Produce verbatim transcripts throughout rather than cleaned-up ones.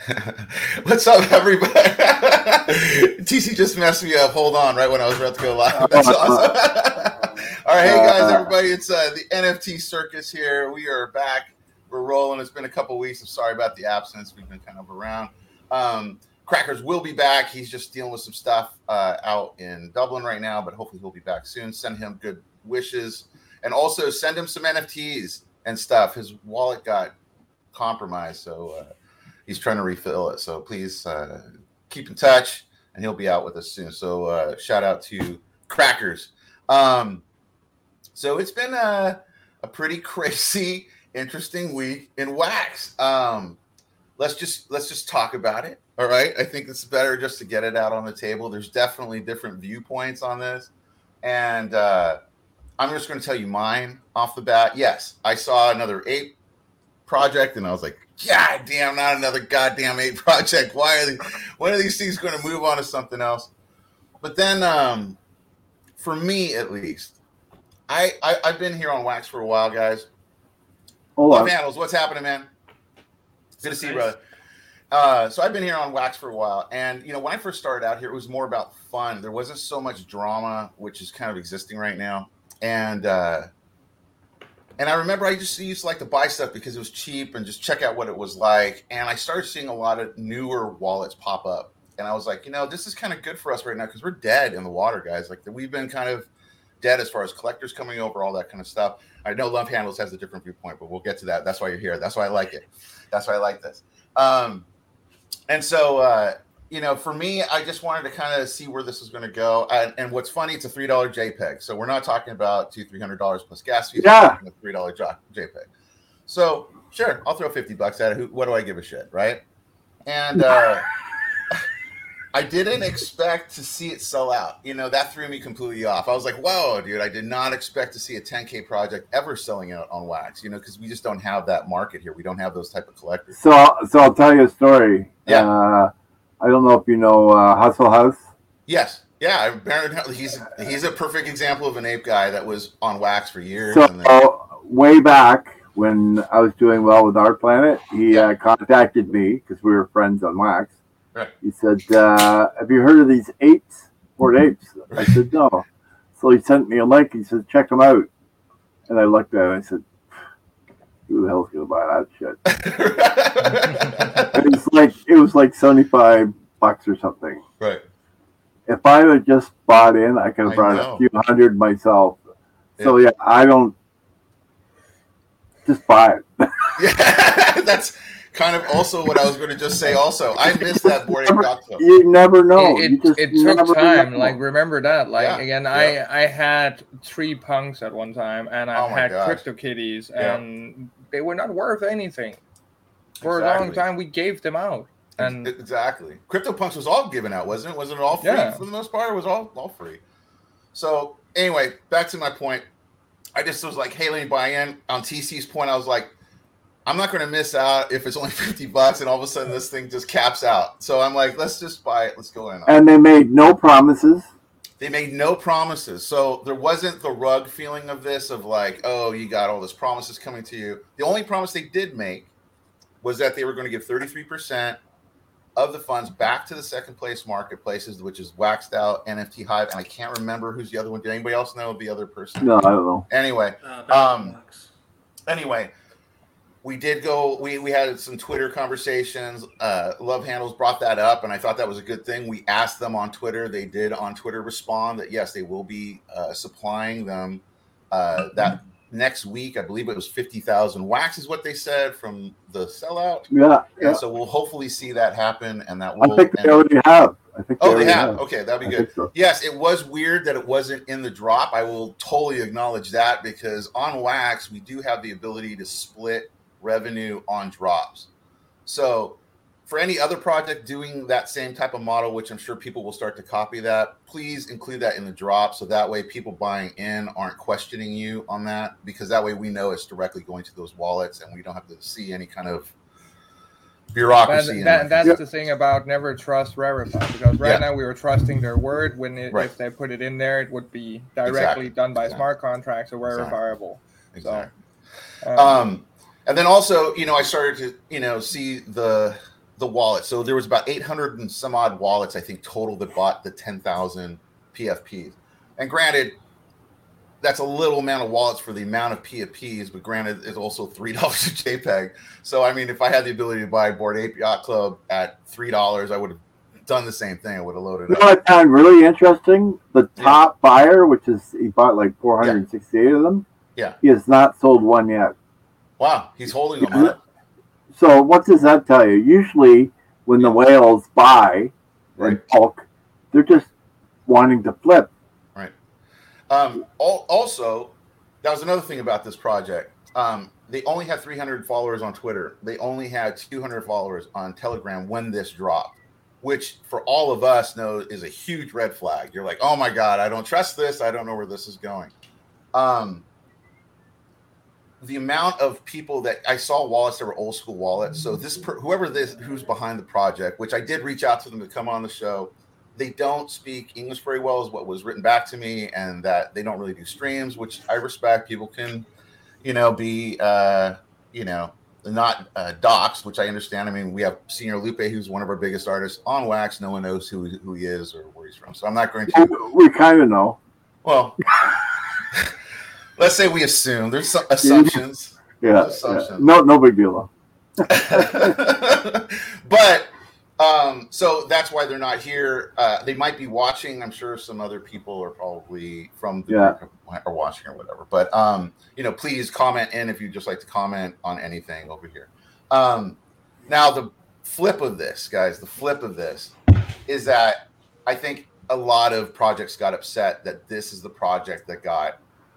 What's up, everybody? T C just messed me up. Hold on, right when I was about to go live. That's awesome. All right, hey guys, everybody. It's uh, the N F T Circus here. We are back. We're rolling. It's been a couple weeks. I'm sorry about the absence. We've been kind of around. Um, Crackers will be back. He's just dealing with some stuff uh, out in Dublin right now, but hopefully he'll be back soon. Send him good wishes, and also send him some N F Ts and stuff. His wallet got compromised, so. Uh, He's trying to refill it, so please uh, keep in touch, and he'll be out with us soon. So uh, shout out to Crackers. Um, so it's been a, a pretty crazy, interesting week in Wax. Um, let's just let's just talk about it. All right, I think it's better just to get it out on the table. There's definitely different viewpoints on this, and uh, I'm just going to tell you mine off the bat. Yes, I saw another ape project, and I was like, God damn, not another goddamn ape project. Why are they, when are these things going to move on to something else? But then, um, for me at least, I, I, I've been here on Wax for a while, guys. Hold on. Handles, what's happening, man? Good to see you, brother. Uh, so I've been here on Wax for a while. And, you know, when I first started out here, it was more about fun. There wasn't so much drama, which is kind of existing right now. And, uh, And I remember I just used to like to buy stuff because it was cheap and just check out what it was like. And I started seeing a lot of newer wallets pop up. And I was like, you know, this is kind of good for us right now because we're dead in the water, guys. Like we've been kind of dead as far as collectors coming over, all that kind of stuff. I know Love Handles has a different viewpoint, but we'll get to that. That's why you're here. That's why I like it. That's why I like this. Um, and so, uh, you know, for me, I just wanted to kind of see where this is going to go. And, and what's funny, it's a three dollar JPEG. So we're not talking about two, three hundred dollars plus gas fees. Yeah. We're talking a three dollar JPEG. So sure, I'll throw fifty bucks at it. Who, what do I give a shit, right? And uh, I didn't expect to see it sell out. You know, that threw me completely off. I was like, whoa, dude, I did not expect to see a ten K project ever selling out on Wax, you know, because we just don't have that market here. We don't have those type of collectors. So, so I'll tell you a story. Yeah. Uh, I don't know if you know uh, Hustle House. Yes. Yeah. Baron, he's he's a perfect example of an ape guy that was on Wax for years. So and then... way back when I was doing well with Art Planet, he yeah. uh, contacted me because we were friends on Wax. Right. He said, uh, have you heard of these apes? Bored apes? I said, no. So he sent me a link. He said, check them out. And I looked at it. I said, who the hell's gonna buy that shit? it was like it was like seventy-five bucks or something. Right. If I had just bought in, I could have brought a few hundred myself. Yeah. So yeah, I don't just buy it. Yeah, that's kind of also what I was going to just say. Also, I missed that board. You never know. It, you just it took time. Know. Like remember that. Like yeah. again, yeah. I I had three punks at one time, and I oh had CryptoKitties, yeah. and they were not worth anything. For exactly. a long time, we gave them out. And exactly, CryptoPunks was all given out, wasn't it? Wasn't it all free yeah. for the most part? It was all all free. So anyway, back to my point. I just was like, hey, let me buy in. On T C's point, I was like, I'm not going to miss out if it's only fifty bucks and all of a sudden this thing just caps out. So I'm like, let's just buy it. Let's go in. And they made no promises. They made no promises. So there wasn't the rug feeling of this of like, oh, you got all this promises coming to you. The only promise they did make was that they were going to give thirty-three percent of the funds back to the second place marketplaces, which is Waxed Out, N F T Hive, and I can't remember who's the other one. Did anybody else know the other person? No, I don't know. Anyway, uh, um, anyway. We did go, we, we had some Twitter conversations. Uh, Love Handles brought that up, and I thought that was a good thing. We asked them on Twitter. They did on Twitter respond that, yes, they will be uh, supplying them uh, that next week. I believe it was fifty thousand wax is what they said from the sellout. Yeah. yeah. And so we'll hopefully see that happen, and that will. I think they already have. I think they oh, they have. have. Okay, that'd be I good. So. Yes, it was weird that it wasn't in the drop. I will totally acknowledge that because on Wax, we do have the ability to split revenue on drops. So for any other project doing that same type of model, which I'm sure people will start to copy that, please include that in the drop. So that way people buying in aren't questioning you on that, because that way we know it's directly going to those wallets and we don't have to see any kind of bureaucracy. That, that, that's yeah. the thing about never trust Rarified, because right yeah. now we were trusting their word. When it, right. if they put it in there, it would be directly exactly. done by exactly. smart contracts or verifiable. Exactly. So, um, um, and then also, you know, I started to, you know, see the the wallet. So there was about eight hundred and some odd wallets, I think, total that bought the ten thousand P F Ps. And granted, that's a little amount of wallets for the amount of P F Ps, but granted, it's also three dollars a JPEG. So, I mean, if I had the ability to buy Bored Ape Yacht Club at three dollars, I would have done the same thing. I would have loaded you it know up. what I found really interesting? The top yeah. buyer, which is, he bought like four hundred sixty-eight yeah. of them. Yeah. He has not sold one yet. Wow. He's holding them up. So what does that tell you? Usually when the whales buy right. in bulk, they're just wanting to flip. Right. Um, also, that was another thing about this project. Um, they only had three hundred followers on Twitter. They only had two hundred followers on Telegram when this dropped, which for all of us know is a huge red flag. You're like, oh my God, I don't trust this. I don't know where this is going. Um, the amount of people that I saw wallets that were old school wallets. So this, whoever this, who's behind the project, which I did reach out to them to come on the show. They don't speak English very well, is what was written back to me, and that they don't really do streams, which I respect. People can, you know, be, uh, you know, not uh, doxed, which I understand. I mean, we have Senior Lupe, who's one of our biggest artists on Wax. No one knows who who he is or where he's from, so I'm not going to. We kind of know. Well, let's say we assume. There's some assumptions. Yeah, There's assumptions. yeah. No, no big deal. But. Um, so that's why they're not here. Uh, they might be watching. I'm sure some other people are probably from the yeah. group or watching or whatever. But, um, you know, please comment in if you'd just like to comment on anything over here. Um, now, the flip of this, guys, the flip of this is that I think a lot of projects got upset that this is the project that got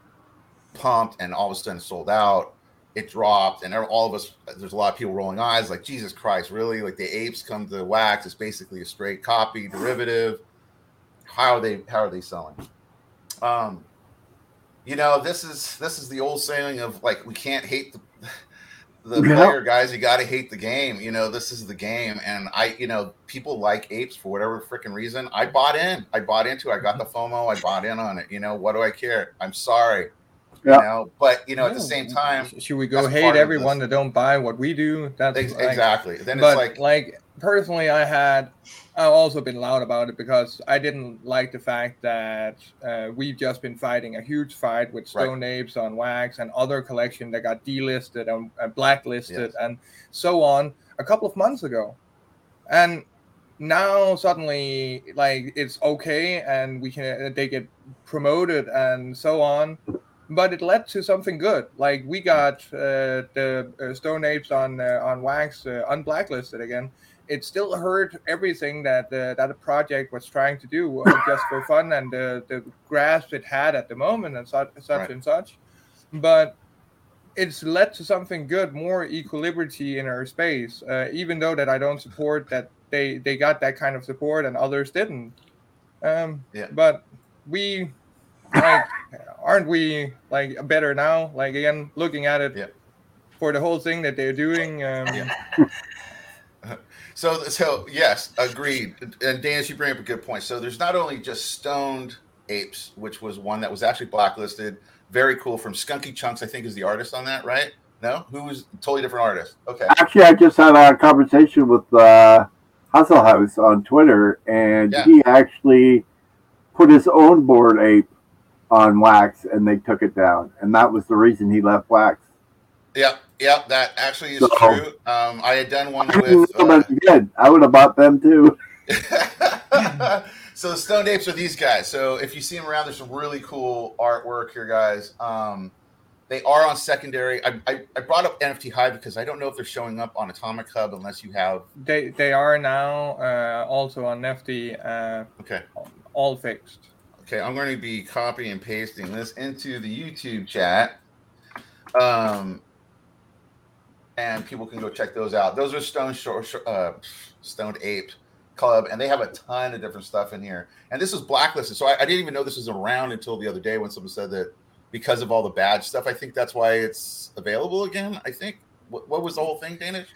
pumped and all of a sudden sold out. It dropped, and all of us, there's a lot of people rolling eyes like, Jesus Christ, really? Like the apes come to Wax. It's basically a straight copy, derivative. How are they, how are they selling? Um, you know, this is, this is the old saying of like, we can't hate the, the yeah. player, guys. You got to hate the game. You know, this is the game. And I, you know, people like apes for whatever freaking reason. I bought in, I bought into it. I got the FOMO. I bought in on it. You know, what do I care? I'm sorry. Yeah. You know, but you know, at the same time, should we go hate everyone that don't buy what we do? That's Ex- like, exactly. Then but it's like, like personally, I had I've also been loud about it because I didn't like the fact that uh, we've just been fighting a huge fight with Stone right. Apes on Wax and other collection that got delisted and, and blacklisted yes. and so on a couple of months ago, and now suddenly like it's okay and we can they get promoted and so on. But it led to something good. Like we got uh, the uh, Stone Apes on uh, on Wax uh, unblacklisted again. It still hurt everything that uh, that a project was trying to do uh, just for fun and the the grasp it had at the moment and such, such right. and such. But it's led to something good, more equilibrity in our space. Uh, even though that I don't support that they they got that kind of support and others didn't. Um, yeah. But we. Like, aren't we like better now? Like again, looking at it yeah. for the whole thing that they're doing. Um, yeah. so, so yes, agreed. And Dan, you bring up a good point. So there's not only just Stoned Apes, which was one that was actually blacklisted. Very cool. From Skunky Chunks, I think is the artist on that, right? No, who was a totally different artist? Okay. Actually, I just had a conversation with uh, Hustle House on Twitter, and yeah. he actually put his own Bored Ape on Wax, and they took it down, and that was the reason he left Wax. Yeah, yeah, that actually is so, true. Um, I had done one I with. Uh, good. I would have bought them too. So the Stoned Apes are these guys. So if you see them around, there's some really cool artwork here, guys. Um, they are on secondary. I, I I brought up N F T Hive because I don't know if they're showing up on Atomic Hub unless you have. They they are now uh, also on Nifty. Uh, okay. All fixed. Okay, I'm going to be copying and pasting this into the YouTube chat. Um, and people can go check those out. Those are Stone uh, Stoned Ape Club, and they have a ton of different stuff in here. And this was blacklisted, so I, I didn't even know this was around until the other day when someone said that because of all the bad stuff, I think that's why it's available again, I think. What, what was the whole thing, Danish?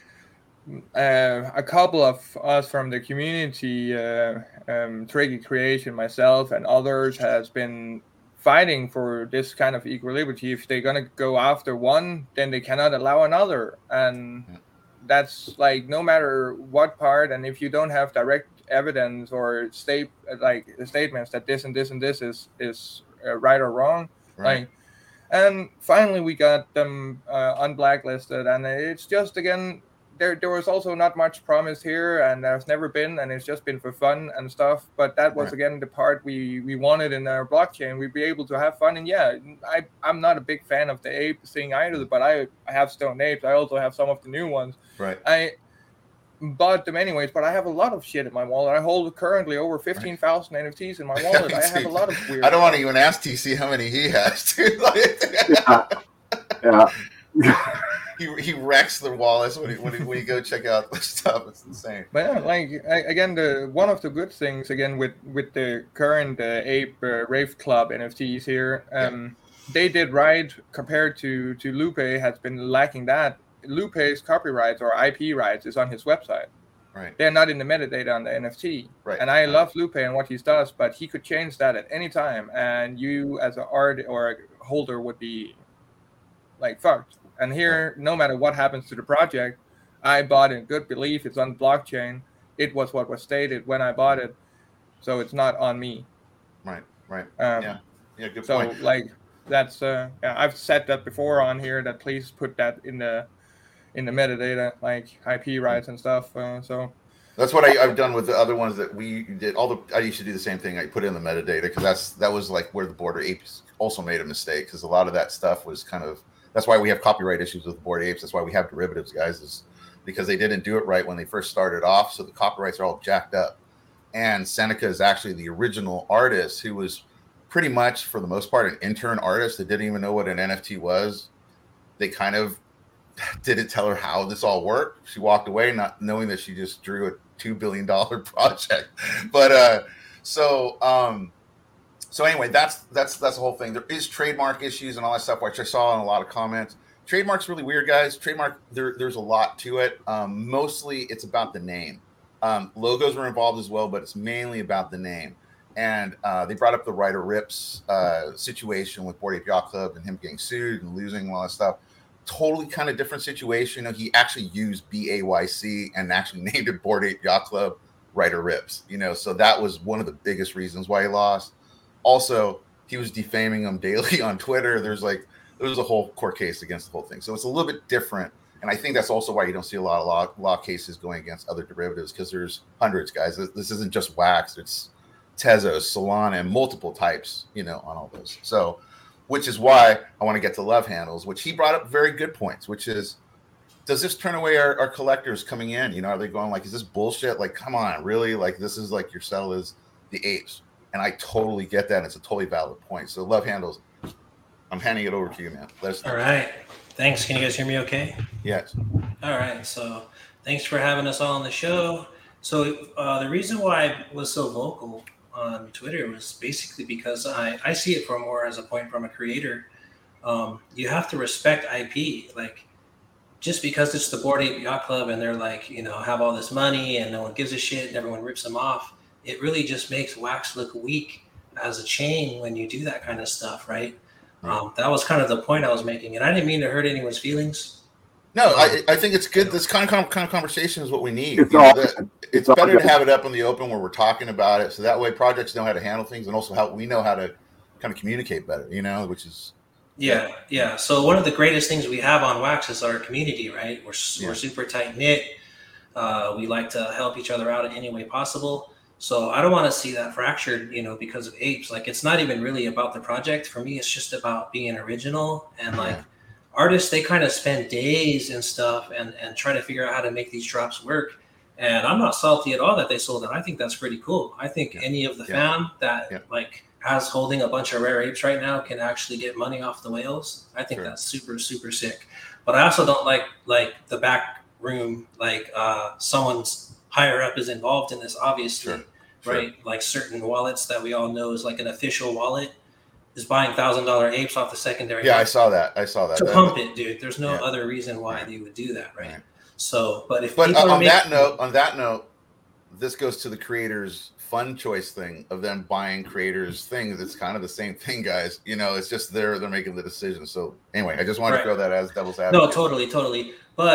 Uh, a couple of us from the community, uh, um, Tricky Creation, myself, and others has been fighting for this kind of equilibrity. If they're gonna go after one, then they cannot allow another. And that's like no matter what part, and if you don't have direct evidence or state like statements that this and this and this is is uh, right or wrong, right. like. And finally, we got them uh, unblacklisted, and it's just again there. There was also not much promised here, and there's never been, and it's just been for fun and stuff. But that was right. again the part we, we wanted in our blockchain. We'd be able to have fun, and yeah, I I'm not a big fan of the ape thing either, but I I have Stone Apes. I also have some of the new ones. Right. I bought them anyways, but I have a lot of shit in my wallet. I hold currently over fifteen thousand N F Ts in my wallet. I have a lot of weird. I don't want to even ask T C how many he has. yeah. yeah. he he wrecks the wallets when he, when, he, when you go check out the stuff. It's insane. But yeah, like I, again, the one of the good things again with with the current uh, Ape uh, Rave Club N F Ts here, um, yeah. they did right compared to to Lupe has been lacking that. Lupe's copyrights or I P rights is on his website. Right. They're not in the metadata on the N F T. Right. And I right. love Lupe and what he does, but he could change that at any time, and you as an art or a holder would be like fucked. And here, right. no matter what happens to the project, I bought in good belief. It's on blockchain. It was what was stated when I bought it, so it's not on me. Right. Right. Um, yeah. Yeah. Good so, point. So like that's uh, yeah, I've said that before on here. That please put that in the in the metadata, like I P rights and stuff. Uh, so that's what I, I've done with the other ones that we did. All the I used to do the same thing. I put in the metadata because that's that was like where the Bored Apes also made a mistake, because a lot of that stuff was kind of that's why we have copyright issues with the Bored Apes. That's why we have derivatives, guys, is because they didn't do it right when they first started off. So the copyrights are all jacked up. And Seneca is actually the original artist who was pretty much, for the most part, an intern artist that didn't even know what an N F T was. They kind of didn't tell her how this all worked. She walked away not knowing that she just drew a two billion dollars project. But uh, so um, so anyway, that's that's that's the whole thing. There is trademark issues and all that stuff, which I saw in a lot of comments. Trademark's really weird, guys. Trademark, there, there's a lot to it. Um, mostly it's about the name. Um, logos were involved as well, but it's mainly about the name. And uh, they brought up the Ryder Ripps uh, situation with Bored Ape Yacht Club and him getting sued and losing and all that stuff. Totally kind of different situation. You know, he actually used B A Y C and actually named it Bored Ape Yacht Club Ryder Ripps. You know, so that was one of the biggest reasons why he lost. Also, he was defaming him daily on Twitter. There's like, there was a whole court case against the whole thing. So it's a little bit different. And I think that's also why you don't see a lot of law, law cases going against other derivatives, because there's hundreds, guys. This, this isn't just Wax. It's Tezos, Solana, and multiple types, you know, on all those. So, which is why I want to get to Love Handles, which he brought up very good points, which is, does this turn away our, our collectors coming in? You know, are they going like, is this bullshit? Like, come on, really? Like, this is like your sell is the apes. And I totally get that. And it's a totally valid point. So Love Handles, I'm handing it over to you, man. Let's All right. Thanks. Can you guys hear me okay? Yes. All right. So thanks for having us all on the show. So uh, the reason why I was so vocal on Twitter was basically because I, I see it from more as a point from a creator. Um, you have to respect I P. Like, just because it's the Bored Ape Yacht Club and they're like, you know, have all this money and no one gives a shit and everyone rips them off, it really just makes Wax look weak as a chain when you do that kind of stuff, right? Um, that was kind of the point I was making, and I didn't mean to hurt anyone's feelings. No, I, I think it's good. This kind of kind of conversation is what we need. It's, you all, know, the, it's it's better all to have it up in the open where we're talking about it, so that way projects know how to handle things, and also how we know how to kind of communicate better. You know, which is yeah, yeah. So one of the greatest things we have on Wax is our community, right? We're yeah. we're super tight knit. Uh, we like to help each other out in any way possible. So I don't want to see that fractured, you know, because of apes. Like, it's not even really about the project. For me, it's just about being original. And like yeah. artists, they kind of spend days and stuff and, and try to figure out how to make these drops work. And I'm not salty at all that they sold it. I think that's pretty cool. I think yeah. any of the yeah. fam that yeah. like has holding a bunch of rare apes right now can actually get money off the whales. I think sure. that's super, super sick. But I also don't like like the back room, like uh, someone's higher up is involved in this, obviously, sure. right? Sure. Like certain wallets that we all know is like an official wallet is buying thousand dollar apes off the secondary. Yeah, I saw that. I saw that. To that pump it, dude. There's no yeah. other reason why right. they would do that, right? right. So, but if but uh, on making- that note, on that note, this goes to the creators' fun choice thing of them buying creators' things. It's kind of the same thing, guys. You know, it's just they're they're making the decision. So anyway, I just wanted right. to throw that as devil's advocate. No, totally, totally. But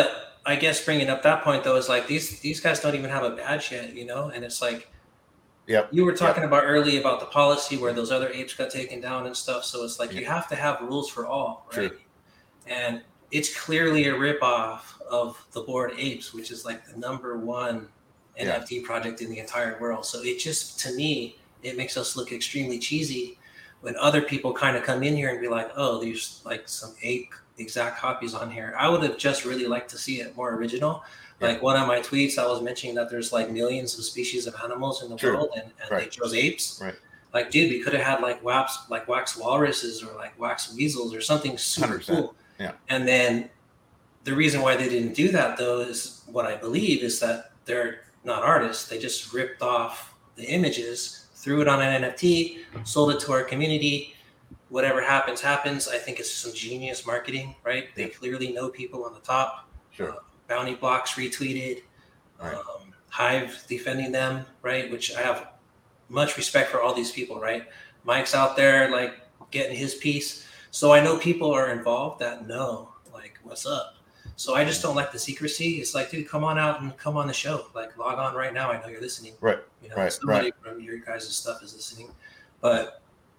I guess bringing up that point though is like these these guys don't even have a badge yet, you know, and it's like, yep. You were talking yep. about early about the policy where those other apes got taken down and stuff. So it's like yep. you have to have rules for all, right? True. And it's clearly a ripoff of the Bored Apes, which is like the number one N F T yeah. project in the entire world. So it just, to me, it makes us look extremely cheesy when other people kind of come in here and be like, oh, there's like some ape exact copies on here. I would have just really liked to see it more original. Yeah. Like one of my tweets, I was mentioning that there's like millions of species of animals in the True. world, and, and right. they chose apes. Right. Like, dude, we could have had like wax, like wax walruses or like wax weasels or something super one hundred percent. Cool. Yeah. And then the reason why they didn't do that, though, is what I believe is that they're not artists. They just ripped off the images, threw it on an N F T, sold it to our community. Whatever happens, happens. I think it's some genius marketing, right? They clearly know people on the top. Sure. Uh, Bounty Blocks retweeted. Right. Um, Hive defending them, right? Which I have much respect for all these people, right? Mike's out there, like, getting his piece. So I know people are involved that know, like, what's up. So I just don't like the secrecy. It's like, dude, come on out and come on the show. Like, log on right now. I know you're listening. Right. You know, right. somebody right. from your guys' stuff is listening. But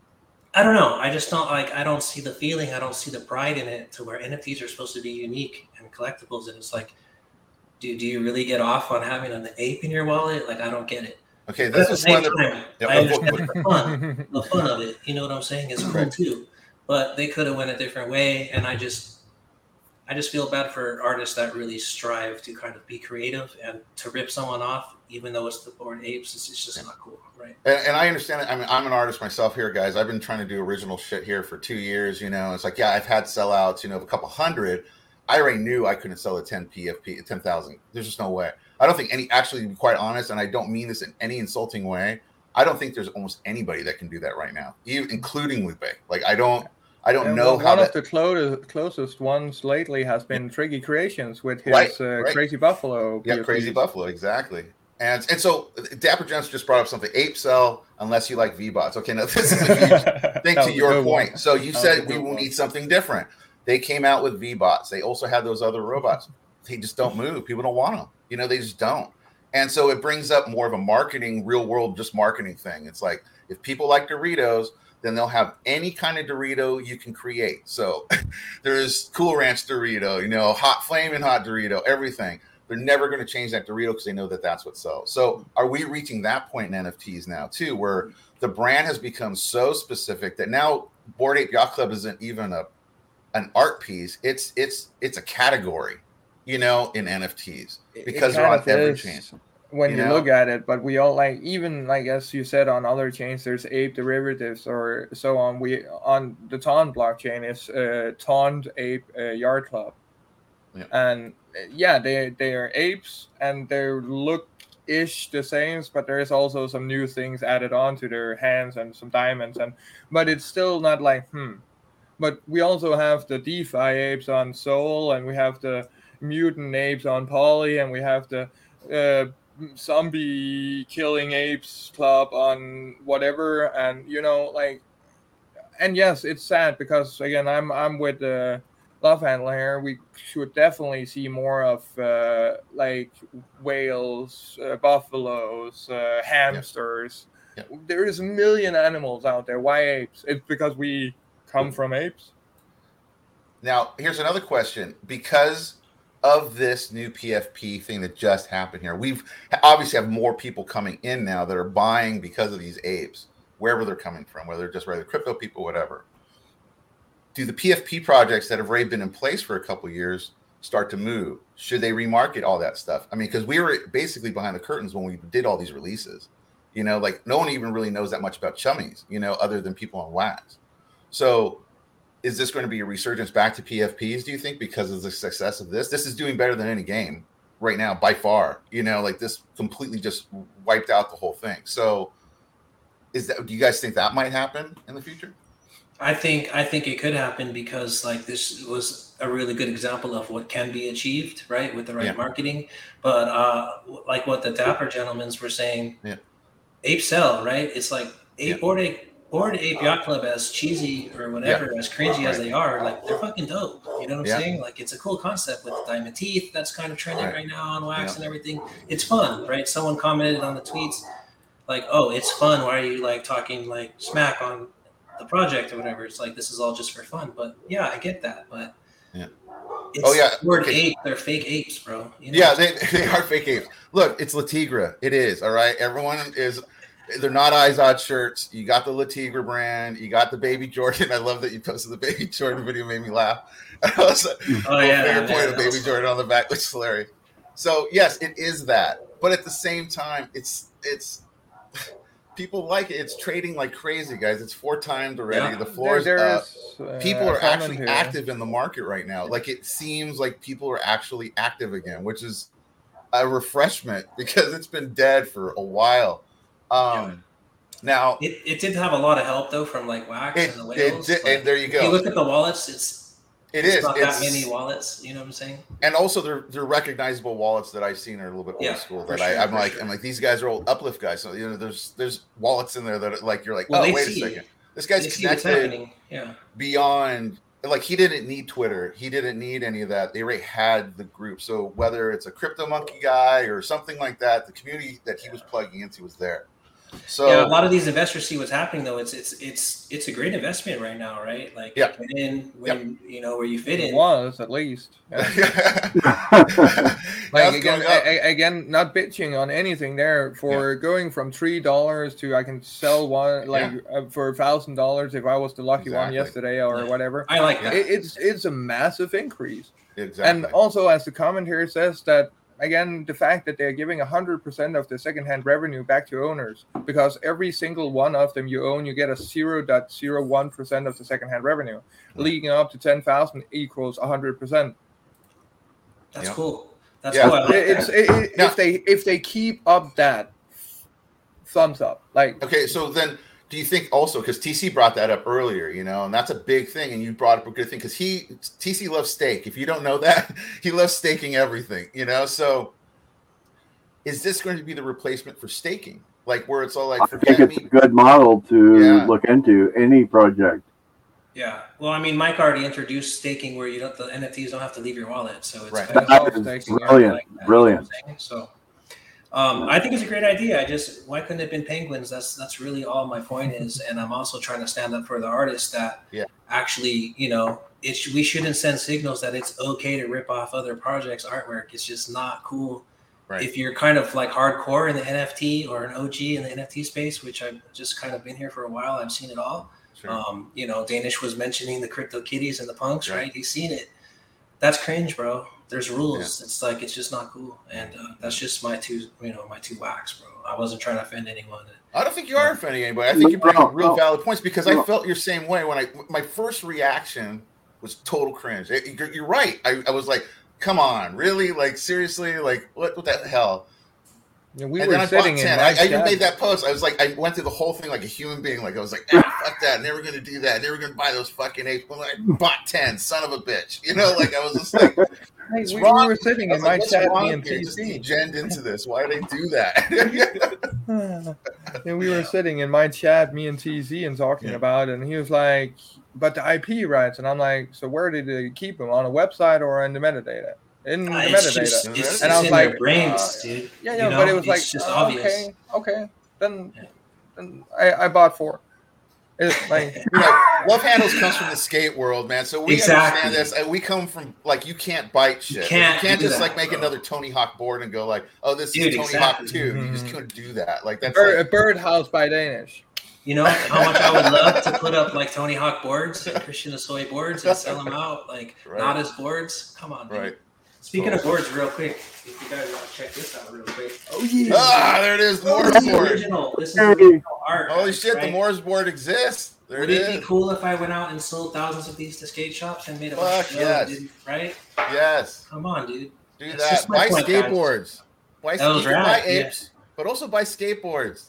I don't know. I just don't like, I don't see the feeling. I don't see the pride in it to where N F Ts are supposed to be unique and collectibles. And it's like, dude, do you really get off on having an ape in your wallet? Like, I don't get it. Okay. This is one of the, yeah, I understand the fun, the fun of it. You know what I'm saying? It's cool too. But they could have went a different way. And I just, I just feel bad for artists that really strive to kind of be creative, and to rip someone off, even though it's the Bored Apes, it's, it's just yeah. not cool, right? And, and I understand it. I mean, I'm an artist myself here, guys. I've been trying to do original shit here for two years. You know, it's like, yeah, I've had sellouts, you know, of a couple hundred. I already knew I couldn't sell a ten P F P, ten thousand. There's just no way. I don't think any, actually, to be quite honest, and I don't mean this in any insulting way, I don't think there's almost anybody that can do that right now, even including Lupe. Like, I don't. I don't and know one how One that... of the closest, closest ones lately has been Tricky Creations with his right, uh, right. Crazy Buffalo. Yeah, Crazy Buffalo, exactly. And and so Dapper Jones just brought up something. Ape sell unless you like V-Bots. Okay, now this is a huge thing to your point. One. So you that said we will one. need something different. They came out with V-Bots. They also had those other robots. They just don't move. People don't want them. You know, they just don't. And so it brings up more of a marketing, real world, just marketing thing. It's like, if people like Doritos, then they'll have any kind of Dorito you can create. So there's Cool Ranch Dorito, you know, Hot Flamin' Hot Dorito, everything. They're never going to change that Dorito because they know that that's what sells. So are we reaching that point in N F Ts now too, where the brand has become so specific that now Bored Ape Yacht Club isn't even a an art piece. It's it's it's a category, you know, in N F Ts because they're on every chain. When you, you know? look at it, but we all like, even like as you said, on other chains, there's ape derivatives or so on. We on the Tond blockchain is uh, Tond Ape uh, Yacht Club, yeah. and uh, yeah, they they are apes and they look ish the same, but there is also some new things added on to their hands and some diamonds, and but it's still not like hmm. But we also have the DeFi apes on Soul, and we have the mutant apes on Poly, and we have the uh, zombie killing apes club on whatever, and you know, like, and yes, it's sad because again, I'm I'm with the Love Handler here. We should definitely see more of uh, like whales, uh, buffaloes, uh, hamsters. Yeah. Yeah. There is a million animals out there. Why apes? It's because we come from apes. Now, here's another question. Because of this new P F P thing that just happened here, we've obviously have more people coming in now that are buying because of these apes, wherever they're coming from, whether they're just regular crypto people, whatever. Do the P F P projects that have already been in place for a couple of years start to move? Should they remarket all that stuff? I mean, because we were basically behind the curtains when we did all these releases. You know, like no one even really knows that much about Chummies, you know, other than people on Wax. So is this going to be a resurgence back to P F Ps, do you think, because of the success of this? This is doing better than any game right now, by far. You know, like this completely just wiped out the whole thing. So is that, do you guys think that might happen in the future? I think I think it could happen because like this was a really good example of what can be achieved, right, with the right yeah. marketing. But uh, like what the Dapper gentlemen were saying, yeah. ape sell, right? It's like ape yeah. Bored Ape Bored Ape Yacht Club, as cheesy or whatever, yeah. as cringy right. as they are, like they're fucking dope. You know what I'm yeah. saying? Like it's a cool concept with diamond teeth that's kind of trending right, right now on wax yeah. and everything. It's fun, right? Someone commented on the tweets, like, "Oh, it's fun. Why are you like talking like smack on the project or whatever?" It's like this is all just for fun. But yeah, I get that. But yeah. It's oh yeah, word okay. ape. They're fake apes, bro. You know? Yeah, they, they are fake apes. Look, it's La Tigra. It is all right. Everyone is. They're not Izod shirts. You got the La Tigra brand. You got the Baby Jordan. I love that you posted the Baby Jordan video. Made me laugh. I was like, oh yeah, finger point of Baby Jordan on the back, which is hilarious. So yes, it is that. But at the same time, it's it's people like it. It's trading like crazy, guys. It's four times already. Yeah. The floors. There, uh, is, uh, people are actually here. active in the market right now. Like it seems like people are actually active again, which is a refreshment because it's been dead for a while. Um, yeah. Now it, it did have a lot of help though from like wax it, and the whales. It did, and there you go. If you look at the wallets, it's it it's is not it's, that many wallets. You know what I'm saying? And also they're they're recognizable wallets that I've seen are a little bit old yeah, school. That sure, I I'm like sure. I'm like these guys are old Uplift guys. So you know there's there's wallets in there that are like you're like well, oh wait see, a second, this guy's they connected yeah. beyond. Like he didn't need Twitter. He didn't need any of that. They already had the group. So whether it's a Crypto Monkey guy or something like that, the community that he was plugging into was there. So yeah, a lot of these investors see what's happening though. It's it's it's it's a great investment right now, right? Like yeah. get in when yep. you know where you fit in. It was at least. Yeah. like again, a, again, not bitching on anything there. For yeah. going from three dollars to I can sell one like yeah. uh, for a thousand dollars if I was the lucky exactly. one yesterday or yeah. whatever. I like that. It, it's it's a massive increase. Exactly. And also, as the commentator says that. Again, the fact that they're giving one hundred percent of the secondhand revenue back to owners, because every single one of them you own, you get a zero point zero one percent of the secondhand revenue, mm-hmm. leading up to ten thousand equals one hundred percent. That's yeah. cool. That's yeah. cool. I like it's, that. It, it, yeah. If they if they keep up that, thumbs up. Like okay, so then do you think also, because T C brought that up earlier, you know, and that's a big thing, and you brought up a good thing because he T C loves steak. If you don't know that, he loves staking everything, you know. So, is this going to be the replacement for staking, like where it's all like? I think it's me. a good model to yeah. look into any project. Yeah, well, I mean, Mike already introduced staking where you don't the N F Ts don't have to leave your wallet, so it's right. kind of staking brilliant, like that, brilliant. You know so. Um, I think it's a great idea. I just why couldn't it have been penguins? That's that's really all my point is, and I'm also trying to stand up for the artists that yeah. actually, you know, it sh- we shouldn't send signals that it's okay to rip off other projects' artwork. It's just not cool. Right. If you're kind of like hardcore in the N F T or an O G in the N F T space, which I've just kind of been here for a while, I've seen it all. Sure. Um, you know, Danish was mentioning the Crypto Kitties and the punks, right? right? He's seen it. That's cringe, bro. There's rules. Yeah. It's like it's just not cool, and uh, that's just my two, you know, my two whacks, bro. I wasn't trying to offend anyone. I don't think you are offending anybody. I think you're bringing real valid points because I felt your same way when I. My first reaction was total cringe. You're, you're right. I, I was like, "Come on, really? Like seriously? Like what? What the hell?" Yeah, we and were then I sitting bought in ten. I, I even made that post. I was like, I went through the whole thing like a human being. Like I was like, ah, fuck that. Never gonna do that. Never gonna buy those fucking apes. But I bought ten. Son of a bitch. You know, like I was just like, hey, we, we were sitting in my like, chat, me and T C. Genned into this. Why did they do that? And we were sitting in my chat, me and T Z, and talking yeah. about it. And he was like, "But the I P rights." And I'm like, "So where did they keep them? On a website or in the metadata?" In the uh, it's metadata, just, it's, and it's I was in like, their brains, uh, dude. Yeah, yeah, you know? but it was it's like, just uh, obvious. okay, okay, then, yeah. then I, I bought four. It's like, you know, Love Handles comes from the skate world, man. So we exactly. understand this. And we come from like you can't bite shit. You can't, like, you can't just that, like make bro. another Tony Hawk board and go like, oh, this dude, is Tony exactly. Hawk two. Mm-hmm. You just couldn't do that. Like that's bird, like, a birdhouse by Danish. You know how much I would love to put up like Tony Hawk boards, Christian Asoy boards, and sell them out like right. not as boards. Come on, dude. Right. Speaking cool. of boards, real quick, if you guys want to check this out real quick. Oh yeah! Ah, there it is, the Morse this board. Is original. This is original art. Holy shit, right? the Morse board exists. There Would it, it is. be cool if I went out and sold thousands of these to skate shops and made a Fuck bunch of yes. didn't, right? Yes. Come on, dude. Do That's that. just my Buy point, skateboards. Buy, Those you can buy right, apes, yeah. but also buy skateboards.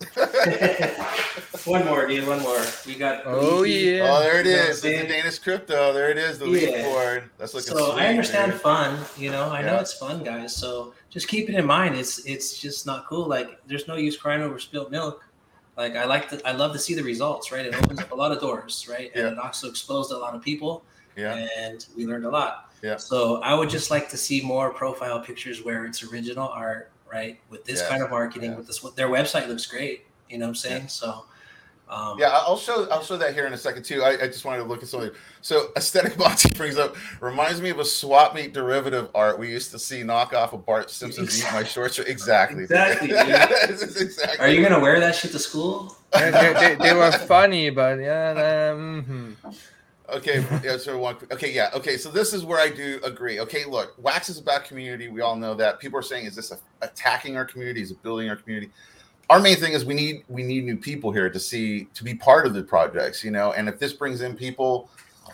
One more, dude. One more. We got. Oh Leafy. yeah. Oh, there it You know is. The Danish crypto. There it is. The Yeah. leaf board. That's looking. So sweet, I understand dude. fun. You know, I know Yeah. it's fun, guys. So just keep it in mind. It's it's just not cool. Like there's no use crying over spilled milk. Like I like to, I love to see the results, right? It opens up a lot of doors, right? And yeah. it also exposed a lot of people, yeah. and we learned a lot. Yeah. So I would just like to see more profile pictures where it's original art, right? With this yes. kind of marketing, yes. with this, their website looks great. You know what I'm saying? Yeah. So. Um, yeah, I'll show I'll show that here in a second too. I, I just wanted to look at something. So Aesthetic Monty brings up reminds me of a swap meet derivative art we used to see knockoff of Bart Simpson's Eat My Shorts. Exactly. Exactly. exactly. Are you gonna wear that shit to school? they, they, they were funny, but yeah. Mm-hmm. Okay, yeah, so one. Okay, yeah. Okay, so this is where I do agree. Okay, look, Wax is about community. We all know that. People are saying, is this a, attacking our community? Is it building our community? Our main thing is we need we need new people here to see to be part of the projects, you know. And if this brings in people,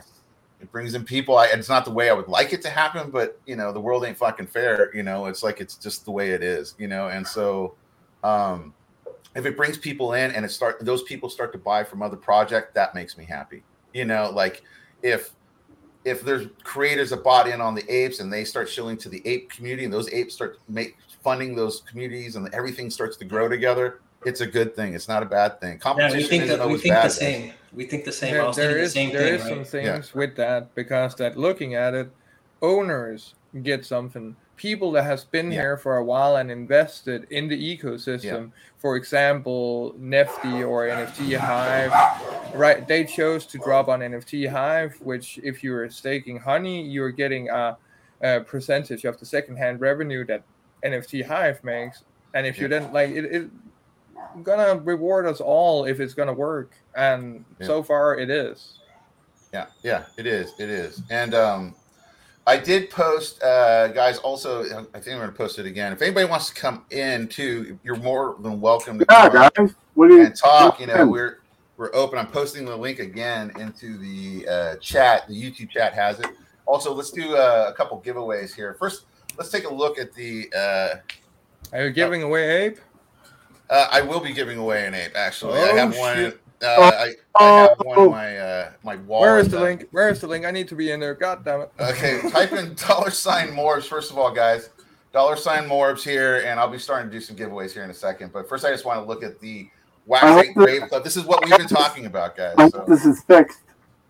it brings in people. I, it's not the way I would like it to happen, but you know, the world ain't fucking fair. You know, it's like it's just the way it is, you know. And so, um, if it brings people in and it start those people start to buy from other projects, that makes me happy. You know, like if if there's creators that bought in on the apes and they start shilling to the ape community, and those apes start make funding those communities and everything starts to grow together, it's a good thing. It's not a bad thing. Competition yeah, we think, that, we think the same. We think the same. There, there the is, same there thing, is right? some things yeah. with that, because that looking at it, owners get something. People that has been yeah. here for a while and invested in the ecosystem, yeah. for example, Nifty or N F T Hive, right? They chose to drop on N F T Hive, which if you're staking Honey, you're getting a, a percentage of the secondhand revenue that N F T Hive makes. And if yeah. you then like it, it gonna reward us all if it's gonna work. And yeah. so far it is. Yeah, yeah, it is. It is. And um I did post, uh, guys, also, I think I'm going to post it again. If anybody wants to come in, too, you're more than welcome to yeah, come guys. What do you and talk. You know, we're we're open. I'm posting the link again into the uh, chat. The YouTube chat has it. Also, let's do uh, a couple giveaways here. First, let's take a look at the... Uh, Are you giving uh, away ape? Uh, I will be giving away an ape, actually. Oh, I have shit. one... Uh, I, I have one on my uh, my wall. Where is the link? Where is the link? I need to be in there. God damn it. Okay, type in dollar sign Morbs. First of all, guys, dollar sign Morbs here, and I'll be starting to do some giveaways here in a second. But first, I just want to look at the Wax eight Grave Club. This is what we've been talking about, guys. So. This is fixed.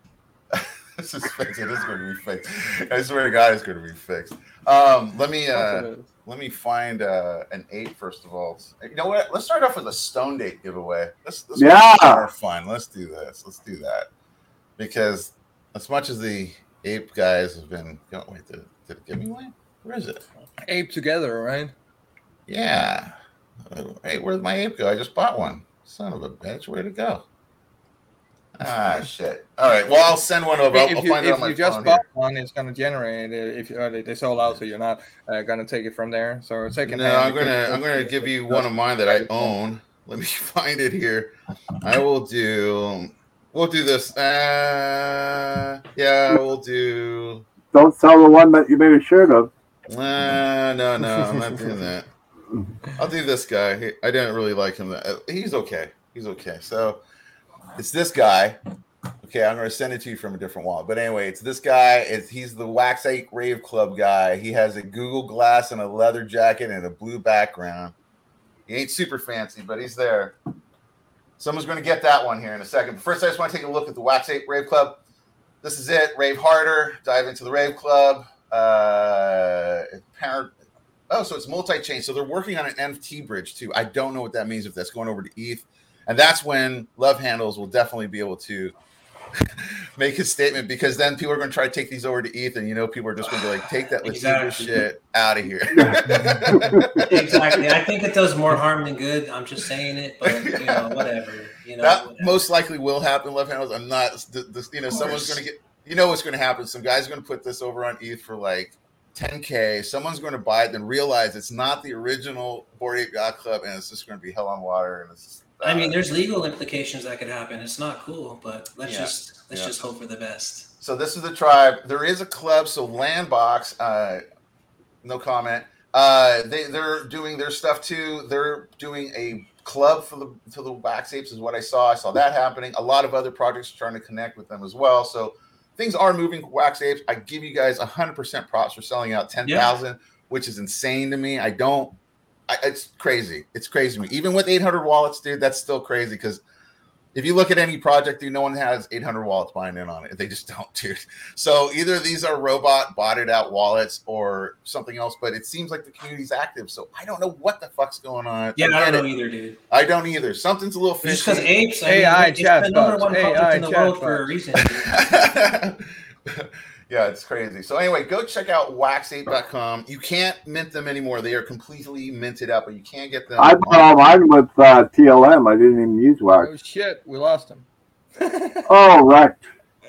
This is fixed. It is going to be fixed. I swear to God, it's going to be fixed. Um, let me uh, let me find uh, an eight first of all. You know what? Let's start off with a Stone Date giveaway. Let's, let's yeah, make it more fun. Let's do this. Let's do that because as much as the ape guys have been, oh, wait, did, did it give me away? Where is it? Ape together, right? Yeah. Hey, where'd my ape go? I just bought one. Son of a bitch, where'd it go? Ah, shit. All right. Well, I'll send one over. I'll, if I'll you, find it if on my you just phone bought here. one, it's going to generate it. If uh, they sold out, so you're not uh, going to take it from there. So second. No, I'm gonna I'm gonna give you one of mine that I own. Let me find it here. I will do. We'll do this. Uh, yeah, we'll do. Don't sell the one that you made a shirt of. Uh, no, no, I'm not doing that. I'll do this guy. He, I didn't really like him. He's okay. He's okay. So. It's this guy. Okay, I'm going to send it to you from a different wallet. But anyway, it's this guy. It's, he's the Wax eight Rave Club guy. He has a Google Glass and a leather jacket and a blue background. He ain't super fancy, but he's there. Someone's going to get that one here in a second. But first, I just want to take a look at the Wax eight Rave Club. This is it. Rave harder. Dive into the Rave Club. Uh, parent. Oh, so it's multi-chain. So they're working on an N F T bridge, too. I don't know what that means if that's going over to E T H. And that's when Love Handles will definitely be able to make his statement, because then people are going to try to take these over to E T H, and you know people are just going to be like, take that exactly. shit out of here. Exactly. I think it does more harm than good. I'm just saying it, but you know, whatever. You know, that whatever. most likely will happen. Love Handles. I'm not. This, you know, someone's going to get. You know what's going to happen? Some guy's going to put this over on E T H for like ten K. Someone's going to buy it, then realize it's not the original Bored Ape Yacht Club, and it's just going to be hell on water, and it's. Just, I mean, there's legal implications that could happen. It's not cool, but let's yeah. just let's yeah. just hope for the best. So this is the tribe. There is a club. So Landbox, uh, no comment. Uh, they they're doing their stuff too. They're doing a club for the for the Wax Apes is what I saw. I saw that happening. A lot of other projects are trying to connect with them as well. So things are moving. Wax Apes. I give you guys one hundred percent props for selling out ten thousand, yeah. which is insane to me. I don't. I, it's crazy. It's crazy to me. Even with eight hundred wallets, dude, that's still crazy because if you look at any project, dude, no one has eight hundred wallets buying in on it. They just don't, dude. So either these are robot botted out wallets or something else, but it seems like the community's active. So I don't know what the fuck's going on. Yeah, I, I don't know it. either, dude. I don't either. Something's a little fishy. Just because apes, I A I mean, it's the number one A I project in the world chatbots. for a reason. Yeah, it's crazy. So anyway, go check out wax ape dot com. You can't mint them anymore. They are completely minted out, but you can't get them. I bought mine with uh, T L M. I didn't even use Wax. Oh, shit. We lost him. Oh, wrecked.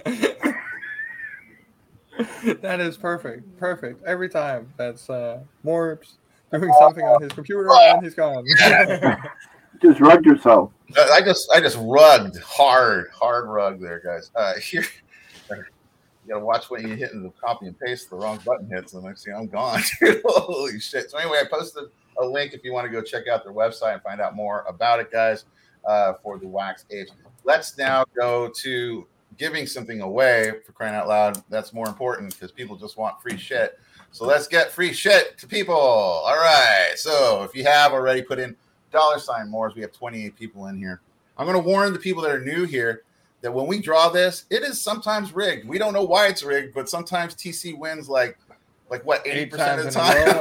That is perfect. Perfect. Every time. That's uh, Morbs doing something on his computer and he's gone. Just rugged yourself. I just I just rugged hard, hard rug there, guys. Uh, here, you gotta watch when you're hitting the copy and paste. The wrong button hits, and the next thing I'm gone. Dude. Holy shit! So anyway, I posted a link if you want to go check out their website and find out more about it, guys. Uh, for the Wax Apes. Let's now go to giving something away, for crying out loud. That's more important because people just want free shit. So let's get free shit to people. All right. So if you have already put in dollar sign Moors, we have twenty-eight people in here. I'm going to warn the people that are new here that when we draw this, it is sometimes rigged. We don't know why it's rigged, but sometimes T C wins like, like what, eighty percent of the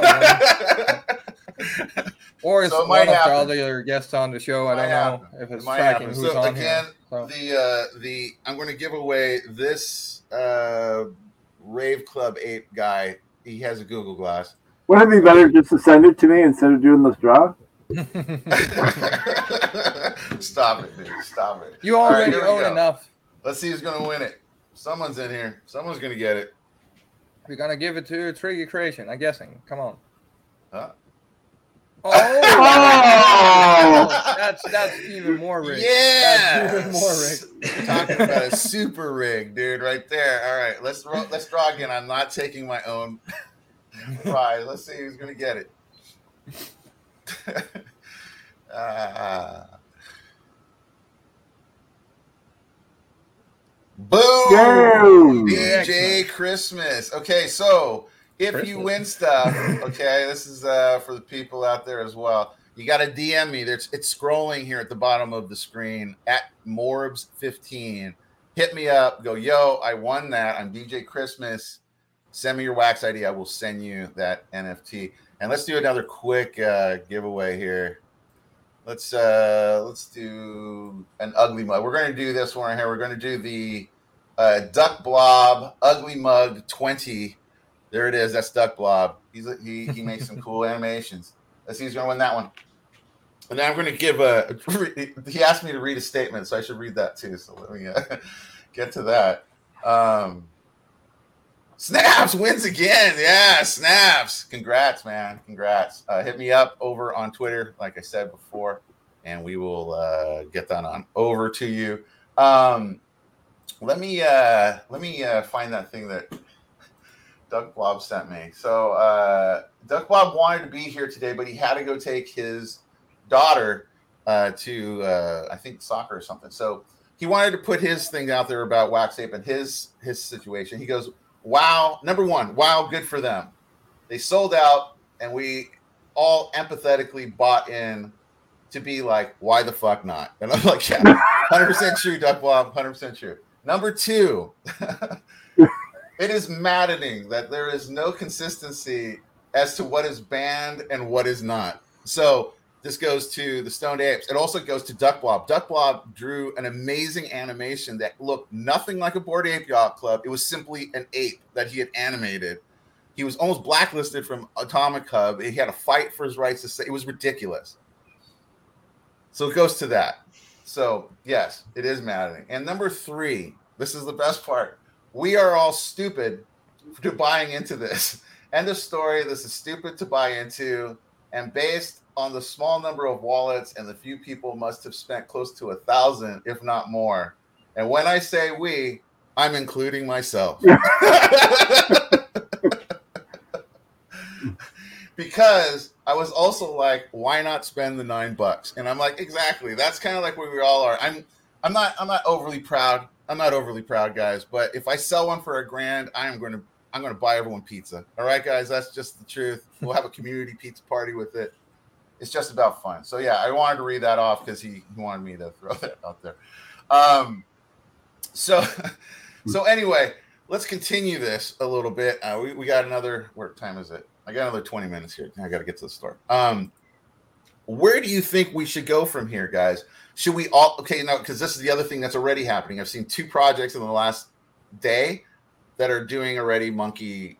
time? Or it's so it one of happen. all the other guests on the show. I don't know if it's it might tracking happen. who's so on again, here. So. the uh, the I'm going to give away this uh, Rave Club Ape guy. He has a Google Glass. Wouldn't it be better just to send it to me instead of doing this draw? Stop it, dude. Stop it. You already All right, own enough. Let's see who's going to win it. Someone's in here. Someone's going to get it. We're going to give it to Trigger Creation, I'm guessing. Come on. Huh? Oh, Oh! that's that's even more rigged. Yeah, that's even more rigged. We're talking about a super rig, dude, right there. All right, let's let's draw again. I'm not taking my own prize. Let's see who's gonna get it. uh, boom! D J Christmas. Okay, so. If Christmas. You win stuff, okay, this is uh, for the people out there as well. You got to D M me. There's, it's scrolling here at the bottom of the screen at Morbs fifteen. Hit me up. Go, yo, I won that. I'm D J Christmas. Send me your Wax I D. I will send you that N F T. And let's do another quick uh, giveaway here. Let's uh, let's do an ugly mug. We're going to do this one right here. We're going to do the uh, Duck Blob Ugly Mug twenty. There it is. That's Duck Blob. He's a, he he makes some cool animations. Let's see who's going to win that one. And then I'm going to give a. He asked me to read a statement, so I should read that too. So let me uh, get to that. Um, Snaps wins again. Yeah, Snaps. Congrats, man. Congrats. Uh, hit me up over on Twitter, like I said before, and we will uh, get that on over to you. Um, let me uh, let me uh, find that thing that Duck Blob sent me. So uh, Duck Blob wanted to be here today, but he had to go take his daughter uh, to, uh, I think, soccer or something. So he wanted to put his thing out there about Wax Ape and his his situation. He goes, wow, number one, wow, good for them. They sold out, and we all empathetically bought in to be like, why the fuck not? And I'm like, yeah, one hundred percent true, Duck Blob, one hundred percent true. Number two, it is maddening that there is no consistency as to what is banned and what is not. So this goes to the Stoned Apes. It also goes to Duck Blob. Duck Blob drew an amazing animation that looked nothing like a Bored Ape Yacht Club. It was simply an ape that he had animated. He was almost blacklisted from Atomic Hub. He had to fight for his rights to say it was ridiculous. So it goes to that. So yes, it is maddening. And number three, this is the best part. We are all stupid to buying into this. End of story. This is stupid to buy into. And based on the small number of wallets and the few people must have spent close to a thousand, if not more. And when I say we, I'm including myself. Because I was also like, why not spend the nine bucks? And I'm like, exactly. That's kind of like where we all are. I'm I'm not I'm not overly proud. I'm not overly proud, guys, but if I sell one for a grand, I am going to I'm going to buy everyone pizza. All right, guys, that's just the truth. We'll have a community pizza party with it. It's just about fun. So yeah, I wanted to read that off because he, he wanted me to throw that out there. Um, so so anyway, let's continue this a little bit. Uh, we we got another. What time is it? I got another twenty minutes here. I got to get to the store. Um, where do you think we should go from here, guys? Should we all okay? No, because this is the other thing that's already happening. I've seen two projects in the last day that are doing already monkey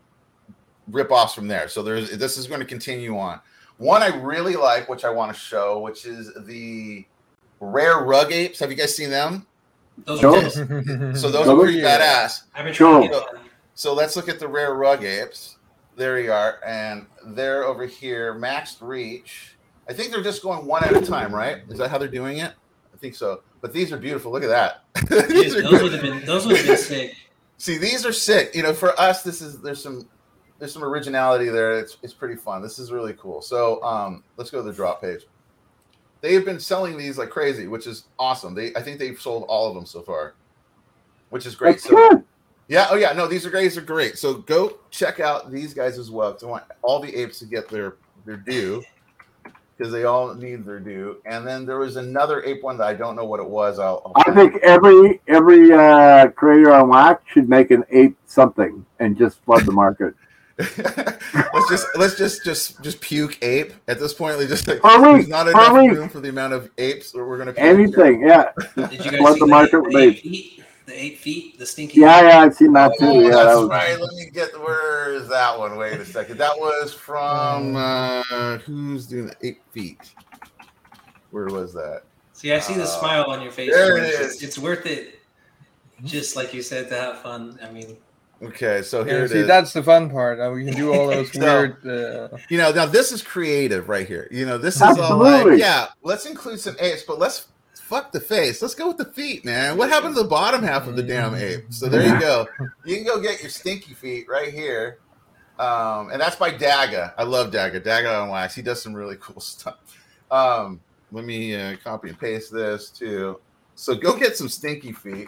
rip-offs from there. So there's this is going to continue on. One I really like, which I want to show, which is the rare rug apes. Have you guys seen them? Those sure. are So those are pretty yeah. badass. I've been trying sure. to get so, so let's look at the rare rug apes. There you are, and they're over here, maxed reach. I think they're just going one at a time, right? Is that how they're doing it? I think so. But these are beautiful. Look at that. these those would have been those would have been sick. See, these are sick. You know, for us, this is there's some there's some originality there. It's it's pretty fun. This is really cool. So um, let's go to the drop page. They have been selling these like crazy, which is awesome. They I think they've sold all of them so far, which is great. That's So good. yeah, oh yeah, no, these are great. These are great. So go check out these guys as well. Because I want all the apes to get their their due. Because they all need their due, and then there was another ape one that I don't know what it was. I'll, I'll I think every every uh, creator on Wax should make an ape something and just flood the market. let's just let's just just just puke ape at this point. They just like Per there's week, not per enough week. room for the amount of apes that we're gonna puke Anything, yeah. Did you guys Flood see the the, market eight, with the eight apes. feet? The eight feet, the stinky. Yeah, yeah, I've seen that too. Oh, yeah, that's that was, right. Let me get where is that one? Wait a second. That was from uh, who's doing the eight feet? Where was that? See, I see the Uh, smile on your face. there it It's, is. it's worth it, just like you said, to have fun. I mean, Okay, so here Yeah, it see, is. that's the fun part. Uh, we can do all those So- weird. Uh, You know, now this is creative right here. You know, this is all Absolutely. like, yeah, let's include some apes, but let's fuck the face. Let's go with the feet, man. What happened to the bottom half of the damn ape? So there you go. You can go get your stinky feet right here. Um, and that's by Daga. I love Daga. Daga on Wax. He does some really cool stuff. Um, let me uh, copy and paste this too. So go get some stinky feet.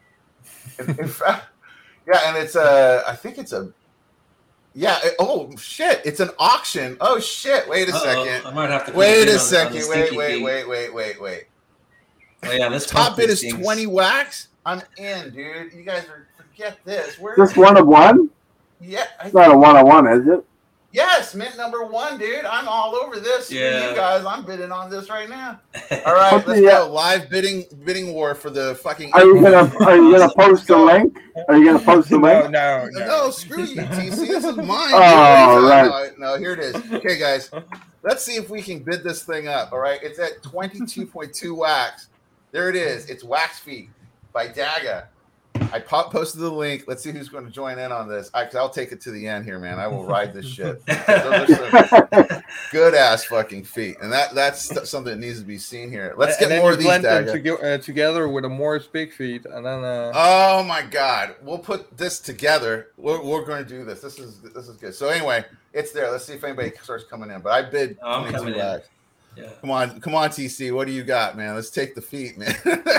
In, in fact, yeah, and it's a, I think it's a, yeah. It, oh shit! It's an auction. Oh shit! Wait a uh-oh, second. I might have to. Wait a on, second. On wait, wait, wait, wait, wait, wait, wait. Oh yeah, this Top bid is stings. twenty wax. I'm in, dude. You guys are forget this. Where? just one of one? Yeah. I, It's not a one on one, is it? yes, mint number one, dude. I'm all over this. For Yeah. you guys. I'm bidding on this right now. All right, What's let's the, go. Live bidding bidding war for the fucking. Are you gonna Are you gonna post the link? Are you gonna post the no, link? no, No, no. screw you, T C. This is mine. Oh, dude. right. No, no, here it is. Okay, guys. Let's see if we can bid this thing up. All right. It's at twenty-two point two wax. There it is. It's Wax Feet by Daga. I pop posted the link. Let's see who's going to join in on this. I, I'll take it to the end here, man. I will ride this shit. Those are some good ass fucking feet, and that that's something that needs to be seen here. Let's And get then more you of these, blend them Daga. toge- uh, together with a Morris Big Feet, and then. Uh, Oh my God, we'll put this together. We're, we're going to do this. This is this is good. So anyway, it's there. Let's see if anybody starts coming in. But I bid Oh, I'm twenty-two coming in. lakhs. Yeah. Come on, come on, T C. What do you got, man? Let's take the feet, man.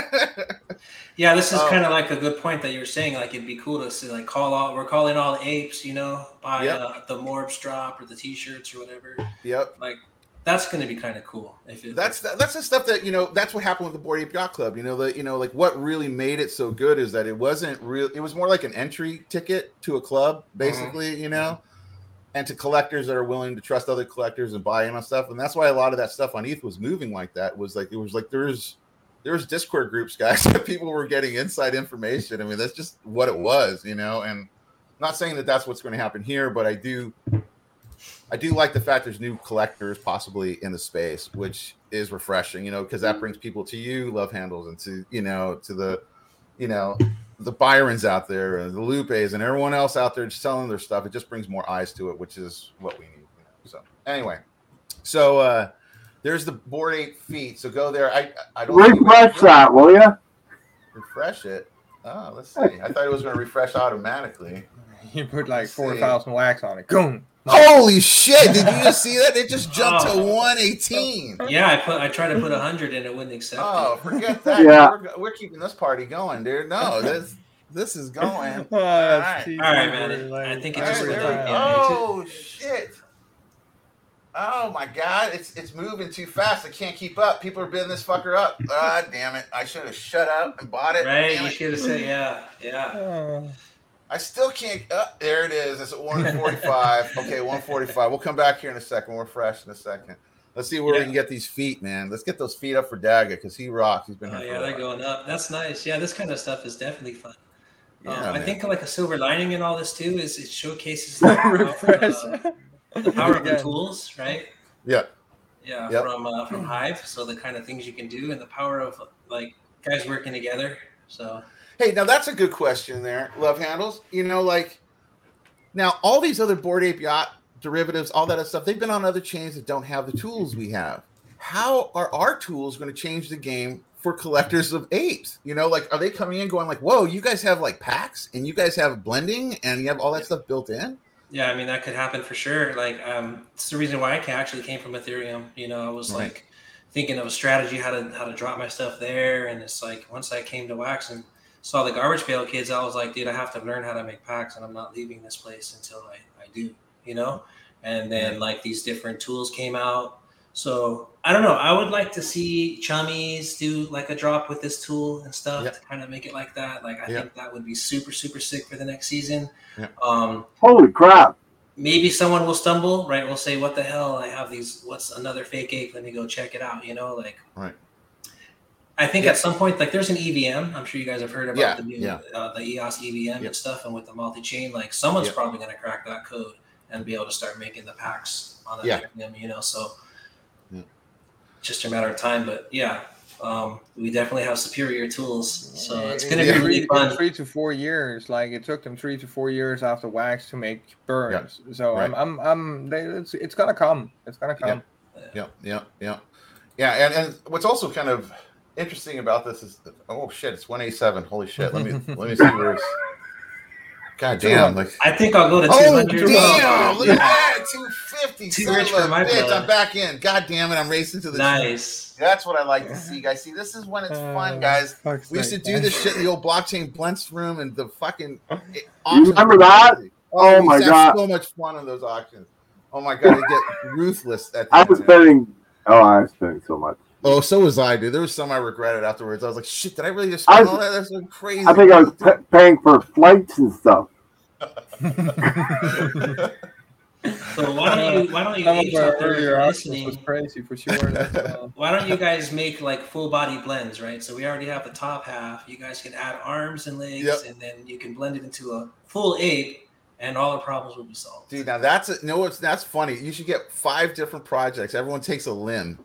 Yeah, this is Oh. kind of like a good point that you're saying. Like, it'd be cool to see, like, call all. We're calling all the apes, you know, buy Yep. uh, the Morbs drop or the T-shirts or whatever. Yep. Like, that's going to be kind of cool. If it, That's that's the stuff that you know. That's what happened with the Board Ape Yacht Club. You know, the you know, like what really made it so good is that it wasn't real. It was more like an entry ticket to a club, basically. You know, and to collectors that are willing to trust other collectors and buy in on stuff. And that's why a lot of that stuff on E T H was moving like that. Was like it was like there's there's Discord groups, guys, that people were getting inside information. I mean, that's just what it was, you know. And I'm not saying that that's what's going to happen here, but I do. I do like the fact there's new collectors possibly in the space, which is refreshing, you know, because that brings people to you, Love Handles, and to, you know, to the, you know, the Byrons out there and the Lupes and everyone else out there just selling their stuff. It just brings more eyes to it, which is what we need. You know? So anyway, so uh, there's the Board Ape feet. So go there. I I don't Refresh that, will you? refresh it. Oh, let's see. I thought it was going to refresh automatically. you put like Let's see. four thousand wax on it. Boom. Holy shit! Did you just see that? It just jumped Oh. to one eighteen. yeah, I put. I tried to put a hundred and it wouldn't accept Oh, it. forget that. Yeah. We're, we're keeping this party going, dude. No, this this is going. Oh, Alright. that's cheesy. All right, man. I think it All just right, went there we up. go. Yeah, Oh shit! Oh my God, it's it's moving too fast. I can't keep up. People are bidding this fucker up. Ah, damn it! I should have shut up and bought it. Right, damn you it. should have said, yeah, yeah. Oh. I still can't. Uh, there it is. It's at one forty-five. Okay, one forty-five. We'll come back here in a second. We're fresh in a second. Let's see where yeah. we can get these feet, man. Let's get those feet up for Daga because he rocks. He's been oh, here. Yeah, they're going up. That's nice. Yeah, this kind of stuff is definitely fun. Yeah, um, I think like a silver lining in all this too is it showcases the power, uh, the power of the tools, right? Yeah. Yeah, yep. from uh, from Hive. So the kind of things you can do and the power of like guys working together. So hey, now that's a good question there, Love Handles. You know, like now all these other Bored Ape Yacht derivatives, all that other stuff, they've been on other chains that don't have the tools we have. How are our tools going to change the game for collectors of apes? You know, like are they coming in going like, whoa, you guys have like packs and you guys have blending and you have all that stuff built in? Yeah, I mean, that could happen for sure. Like, um, it's the reason why I actually came from Ethereum. You know, I was right. like thinking of a strategy, how to how to drop my stuff there. And it's like, once I came to Wax and saw the Garbage Pail Kids, I was like, dude, I have to learn how to make packs and I'm not leaving this place until I, I do, you know? And then like these different tools came out. So I don't know. I would like to see Chummies do like a drop with this tool and stuff yep. to kind of make it like that. Like I yep. think that would be super, super sick for the next season. Yep. Um, Holy crap. Maybe someone will stumble, right? We'll say, what the hell? I have these, what's another fake ape? Let me go check it out. You know, like, right. I think yep. at some point, like there's an E V M. I'm sure you guys have heard about yeah. the new, yeah. uh, the E O S E V M yep. and stuff. And with the multi-chain, like someone's yep. probably going to crack that code and be able to start making the packs on the yeah. Ethereum, you know, so just a matter of time, but yeah, um, we definitely have superior tools, so it's going to yeah. be really fun. Three to four years, like it took them three to four years after Wax to make burns. Yeah. So right. I'm, I'm, I'm. They, it's, it's gonna come. It's gonna come. Yeah, yeah, yeah, yeah. And and what's also kind of interesting about this is, oh shit, it's one eighty-seven. Holy shit. Let me let me see where it's. God damn! Like I think I'll go to two hundred. Oh damn! Look at that, two fifty. Too rich for my bitch. blood. I'm back in. God damn it! I'm racing to the nice. Gym. That's what I like to see, guys. See, this is when it's uh, fun, guys. We used to do this shit in the old blockchain blunts room and the fucking. You remember that? Oh, oh my god! So much fun on those auctions. Oh my god! They get ruthless. At the I was end, spending. Oh, I was spending so much. Oh, so was I, dude. There was some I regretted afterwards. I was like, shit, did I really just spend I, all that? That's so crazy. I think I was p- paying for flights and stuff. So why don't you why don't you Some apes of our out there earlier listening, was crazy for sure. Uh, why don't you guys make like full body blends, right? So we already have the top half. You guys can add arms and legs, yep. and then you can blend it into a full ape, and all the problems will be solved. Dude, now that's a, no, it's that's funny. You should get five different projects. Everyone takes a limb.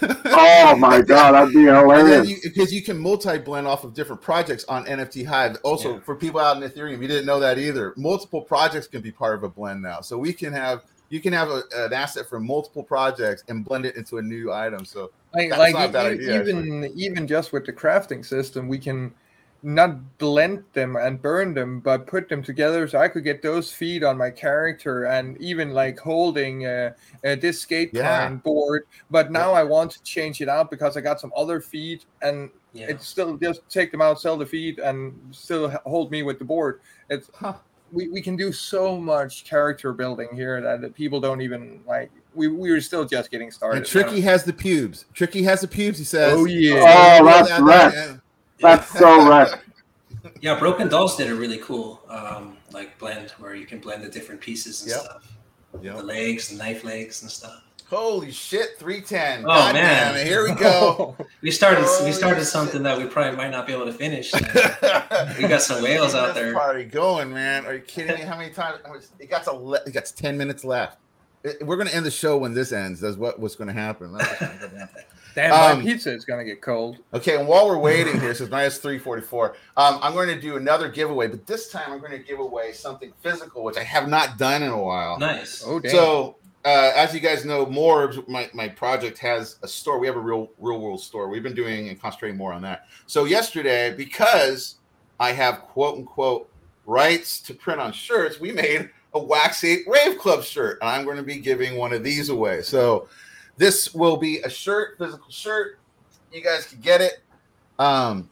Oh my god, that'd be hilarious. Because you, you can multi-blend off of different projects on N F T Hive. Also, yeah. for people out in Ethereum, you didn't know that either. Multiple projects can be part of a blend now. So we can have you can have a, an asset from multiple projects and blend it into a new item. So like, that's like not a bad even idea, even, actually. even just with the crafting system, we can not blend them and burn them, but put them together so I could get those feet on my character and even like holding uh, uh, this skate yeah. client board. But now yeah. I want to change it out because I got some other feet and yeah. it's still just take them out, sell the feet, and still hold me with the board. It's huh. we, we can do so much character building here that, that people don't even like. We we were still just getting started. And Tricky now. has the pubes. Tricky has the pubes. He says, "Oh yeah, oh that's that, right." That, That's so right. Yeah, Broken Dolls did a really cool um, like blend where you can blend the different pieces and yep. stuff. Yep. The legs, the knife legs and stuff. Holy shit, three ten. Oh God man, damn it. Here we go. we started Holy we started shit. something that we probably might not be able to finish. We got some whales out there. Party going, man. Are you kidding me? How many times it got to it got ten minutes left. It, we're gonna end the show when this ends. That's what what's gonna happen. That's what's gonna happen. Damn, um, my pizza is gonna get cold. Okay, and while we're waiting here, since minus three forty-four, um, I'm going to do another giveaway, but this time I'm going to give away something physical, which I have not done in a while. Nice. Oh, damn. So, uh, as you guys know, Morbs, my, my project has a store. We have a real real world store. We've been doing and concentrating more on that. So yesterday, because I have quote unquote rights to print on shirts, we made a Wax Ape Rave Club shirt, and I'm going to be giving one of these away. So. This will be a shirt, physical shirt. You guys can get it. Um,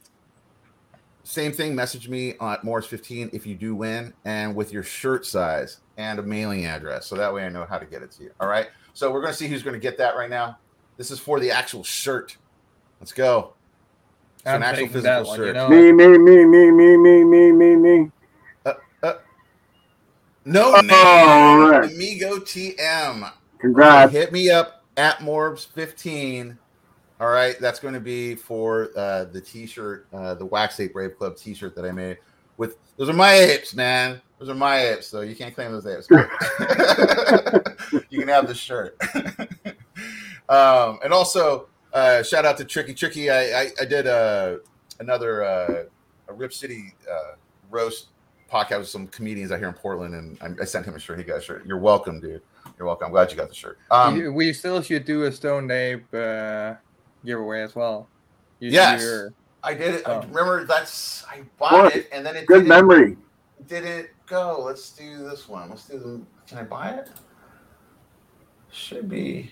same thing. Message me at Morris fifteen if you do win, and with your shirt size and a mailing address, so that way I know how to get it to you. All right. So we're going to see who's going to get that right now. This is for the actual shirt. Let's go. It's I'm an actual taking physical that one, shirt. you know? Me, me, me, me, me, me, me, me, me. Uh, uh, no Oh, name. all right. Amigo T M. Congrats. Okay, hit me up at Morbs fifteen. All right, that's going to be for uh, the T-shirt, uh, the Wax Ape Brave Club T-shirt that I made. With those are my apes, man. Those are my apes, so you can't claim those apes. You can have the shirt. um, and also, uh, shout out to Tricky. Tricky, I I, I did uh, another uh, a Rip City uh, roast podcast with some comedians out here in Portland, and I, I sent him a shirt. He got a shirt. You're welcome, dude. You're welcome. I'm glad you got the shirt. Um, we, we still should do a Stoned Ape uh, giveaway as well. You yes, your, I did it. oh. I remember that's I bought What? it, and then it Good didn't, memory. didn't go. Let's do this one. Let's do the. Can I buy it? Should be.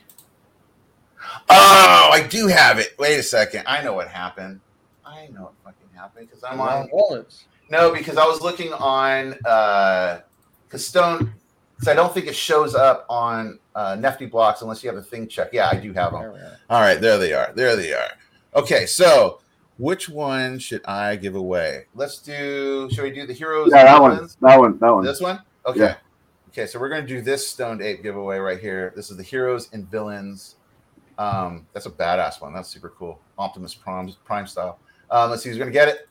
Oh, I do have it. Wait a second. I know what happened. I know what fucking happened because I'm on wallets. No, because I was looking on uh, because Stone. Because I don't think it shows up on uh, Nefty Blocks unless you have a thing check. Yeah, I do have them. All right, there they are. There they are. Okay, so which one should I give away? Let's do. Should we do the heroes? Yeah, that one. That one. That one. This one. Okay. Yeah. Okay, so we're gonna do this Stoned Ape giveaway right here. This is the heroes and villains. Um, that's a badass one. That's super cool. Optimus Prime, Prime style. Um, let's see who's gonna get it.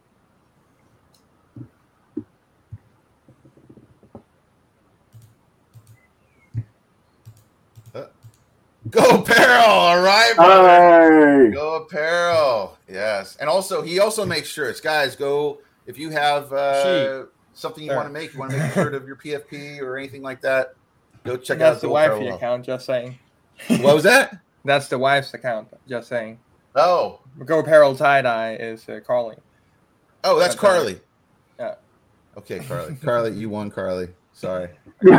Go Apparel, all right, brother. Hey. Go Apparel, yes. And also, he also makes shirts. Guys, go if you have uh, something you Sure. want to make, you want to make a shirt of your P F P or anything like that. Go check That's out the Go wifey Apparel. account. Just saying. What was that? That's the wife's account. Just saying. Oh, Go Apparel Tie Dye is uh, Carly. oh, that's That's Carly. Yeah. Okay, Carly. Carly, you won, Carly. Sorry.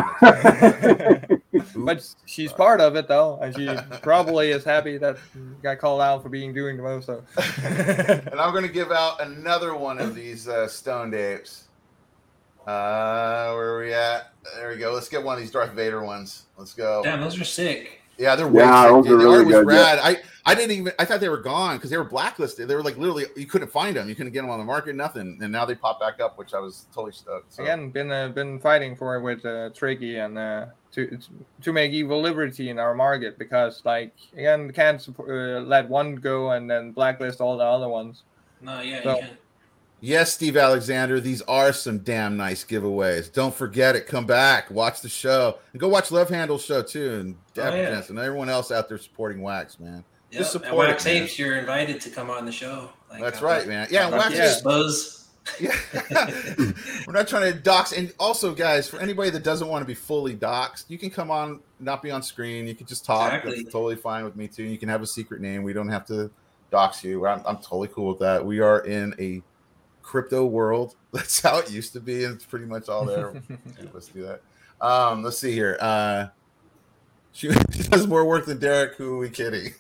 But she's part of it though, and she probably is happy that got called out for being doing the most. So. And I'm going to give out another one of these uh, Stoned Apes. Uh, where are we at? There we go. Let's get one of these Darth Vader ones. Let's go. Damn, those are sick. Yeah, they're way Yeah, sick, those dude. are The really art was good, rad. I, I didn't even I thought they were gone because they were blacklisted. They were like literally you couldn't find them. You couldn't get them on the market, nothing. And now they pop back up, which I was totally stoked. So. Again, been uh, been fighting for it with uh, Tricky and uh, to to make Evil Liberty in our market because like again can't support, uh, let one go and then blacklist all the other ones. No, yeah, So- you can. Yes, Steve Alexander, these are some damn nice giveaways. Don't forget it. Come back, watch the show, and go watch Love Handle's show too, and Dapper Oh, yeah. Jensen, and everyone else out there supporting Wax, man. Yep. Just At support Wax it, man. Apes, you're invited to come on the show. Like, That's uh, right, man. Yeah, and Fuck Wax yeah. Apes. Buzz. Yeah. We're not trying to dox. And also, guys, for anybody that doesn't want to be fully doxed, you can come on, not be on screen. You can just talk. Exactly. That's totally fine with me, too. You can have a secret name. We don't have to dox you. I'm, I'm totally cool with that. We are in a crypto world. That's how it used to be. And it's pretty much all there. Let's do that. Um, let's see here. Uh, she, she does more work than Derek. Who are we kidding?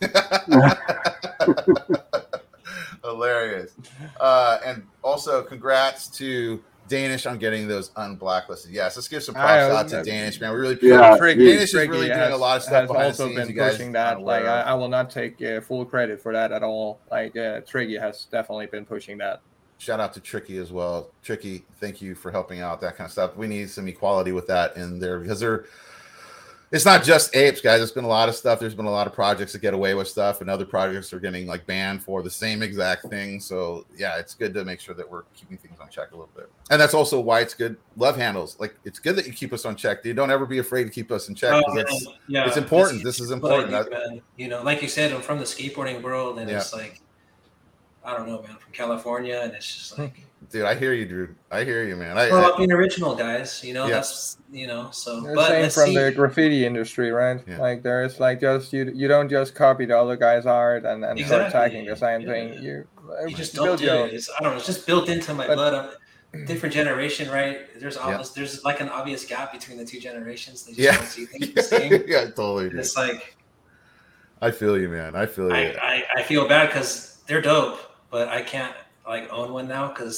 Hilarious. Uh, and also, congrats to Danish on getting those unblacklisted. Yes, let's give some props I, out to uh, Danish, man. We really Yeah, Tricky, Danish is Tricky really doing has, a lot of stuff has behind the also scenes. been You guys pushing aren't that. aware Like I, of. I will not take uh, full credit for that at all. Like uh, Tricky has definitely been pushing that. Shout out to Tricky as well. Tricky, thank you for helping out that kind of stuff. We need some equality with that in there because they're it's not just apes, guys. It's been a lot of stuff. There's been a lot of projects that get away with stuff, and other projects are getting like banned for the same exact thing. So yeah, it's good to make sure that we're keeping things on check a little bit. And that's also why it's good. Love handles. Like it's good that you keep us on check. You don't ever be afraid to keep us in check because Oh, it's man. yeah, it's important. It's- This is it's what I important. do, man. You know, like you said, I'm from the skateboarding world, and it's like, I don't know, man, from California, and it's just like, dude, I hear you, Drew. I hear you, man. I, grow I up being original, guys. You know, Yeah. that's you know. So, The but same let's from see. the graffiti industry, right? Yeah. Like there's like just you you don't just copy the other guy's art and, and start Exactly. attacking the same Yeah. thing. You, You just build don't do your it. own. It's, I don't know. It's just built into my But- blood. I'm, different generation, right? There's Yeah. obvious, there's like an obvious gap between the two generations. They just Yeah. don't see things the same. yeah, totally. And Dude. it's like I feel you, man. I feel you. I, I, I feel bad because they're dope, but I can't like own one now because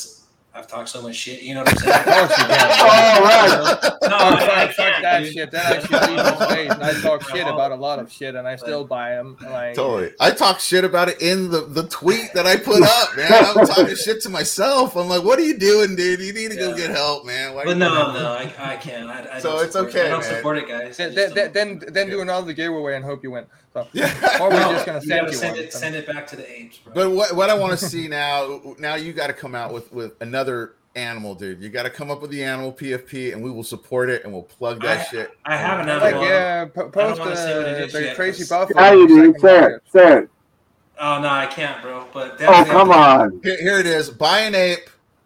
I've talked so much shit. You know what I'm saying? Of course you can. Oh, right. No, No, I, I, I fuck can't, that dude. shit. Then I should leave the space. And I talk shit No. about a lot of shit, and I still buy them. Like Totally. I talk shit about it in the, the tweet that I put up, man. I'm talking shit to myself. I'm like, what are you doing, dude? You need to go Yeah. get help, man. Why But you no, doing no, that? I, I can't. I, I So don't it's support okay, it. I don't man. support it, guys. I then, just then, don't. then, then do another giveaway and hope you win. So, Yeah. or we're No, just gonna you send gotta you send one. it, send it back to the apes, bro. But what, what I want to see now, now you got to come out with, with another animal, dude. You got to come up with the animal P F P, and we will support it, and we'll plug that I, shit. I have an Like animal. yeah, po- post wanna say what it the, is the yet, crazy 'cause- buffalo. Yeah, you do. second Say it. market. Say it. Oh no, I can't, bro. But Oh, definitely come on. Here, here it is. Buy an ape.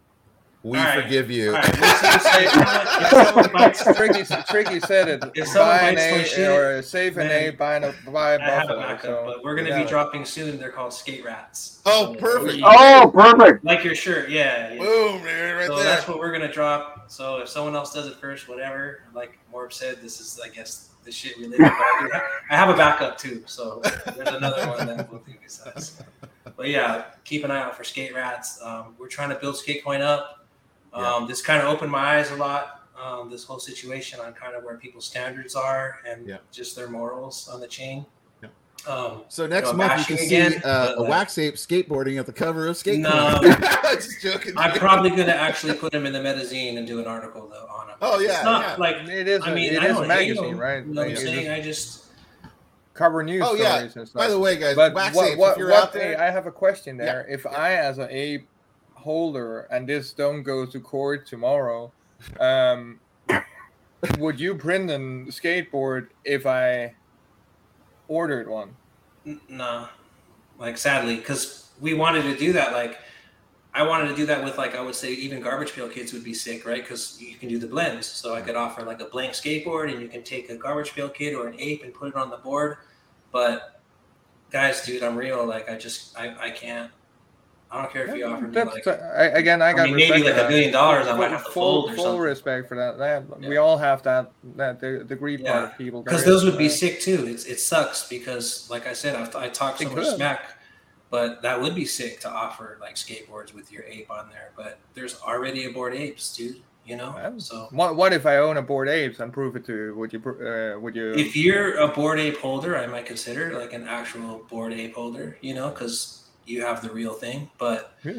We All right. forgive you. All right, let's just say, if someone- if someone bites- Tricky, Tricky said it. If someone buy an bites my ape shit, or save an man, ape, buy, a, buy a I have a buffalo. backup, So but we're gonna we be got it. dropping soon. They're called skate rats. Oh, So perfect. we- Oh, perfect. Like your shirt, yeah. yeah. Boom, dude, right so there. that's what we're gonna drop. So if someone else does it first, whatever. Like Morb said, this is, I guess, the shit we live in. But I, do have, I have a backup too, so there's another one that we'll do besides. But yeah, keep an eye out for skate rats. Um, we're trying to build SkateCoin up. Um, Yeah. This kind of opened my eyes a lot. Um, this whole situation on kind of where people's standards are and Yeah. just their morals on the chain. Yeah. Um, So next you know, month you bashing can again, see uh, but, a like- wax ape skateboarding at the cover of Skate. No. Just joking. I'm probably going to actually put him in the magazine and do an article though on him. Oh, yeah, it's not yeah. like It is. I a- mean, it I is don't a hate magazine, him, right? You know what I'm Like, saying? just I just cover news Oh, yeah. stories and stuff. By the way, guys, But wax what, apes, what, if you're what- out there, hey, I have a question Yeah. there. If I, as an ape holder, and this don't go to court tomorrow, um, would you print a skateboard if I ordered one? n- nah, like sadly, because we wanted to do that. Like I wanted to do that with, like, I would say even Garbage Pail Kids would be sick, right? Because you can do the blends. So I could offer like a blank skateboard, and you can take a Garbage Pail Kid or an ape and put it on the board. But guys, dude, I'm real. Like I just I, I can't. I don't care if you offer me That's, like. I, again, I I got mean, maybe respect like for a that. billion dollars, I Full- might have to full, fold or full something. respect for that. that we Yeah. all have that. That the, the greed part Yeah, of people. because there those is, would be uh, sick too. It's it sucks because, like I said, I've, I talk so It much could. smack, but that would be sick to offer like skateboards with your ape on there. But there's already aboard apes, dude. You know, Yeah. so What What if I own a board apes and prove it to you? Would you? pr- Uh, would you? if you're a board ape holder, I might consider like an actual board ape holder. You know, because you have the real thing. But Yeah.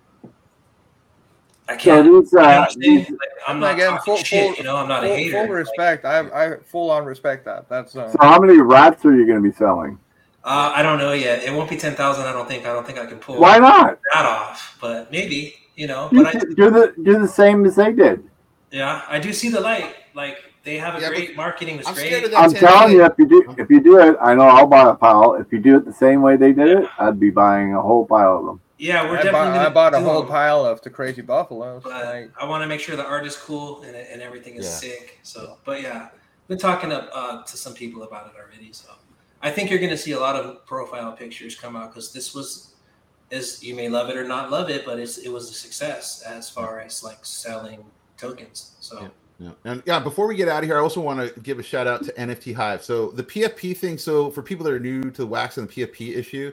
I So can't. these, you know what uh, I'm saying? these, Like, I'm not Again, talking full- shit. full- You know, I'm not a full, hater. full respect. I I full on respect that. That's uh, so how many rats are you going to be selling? Uh, I don't know yet. It won't be ten thousand. I don't think. I don't think I can pull Why not? that off. But maybe, you know. You But I, should do the do the same as they did. yeah, I do see the light. Like they have a Yeah, great but marketing was I'm great. scared of that. I'm ten telling you, million. if you do if you do it, I know I'll buy a pile. If you do it the same way they did it, I'd be buying a whole pile of them. Yeah, we're I, definitely. bought, I gonna bought a do whole them, pile of the crazy buffaloes. But Like, I want to make sure the art is cool and, and everything is Yeah. sick. So, but yeah, been talking to, uh, to some people about it already. So, I think you're going to see a lot of profile pictures come out because this was, is you may love it or not love it, but it's it was a success as far as like selling tokens. So. Yeah. Yeah. And yeah, before we get out of here, I also want to give a shout out to N F T Hive. So the P F P thing. So for people that are new to the wax and the P F P issue,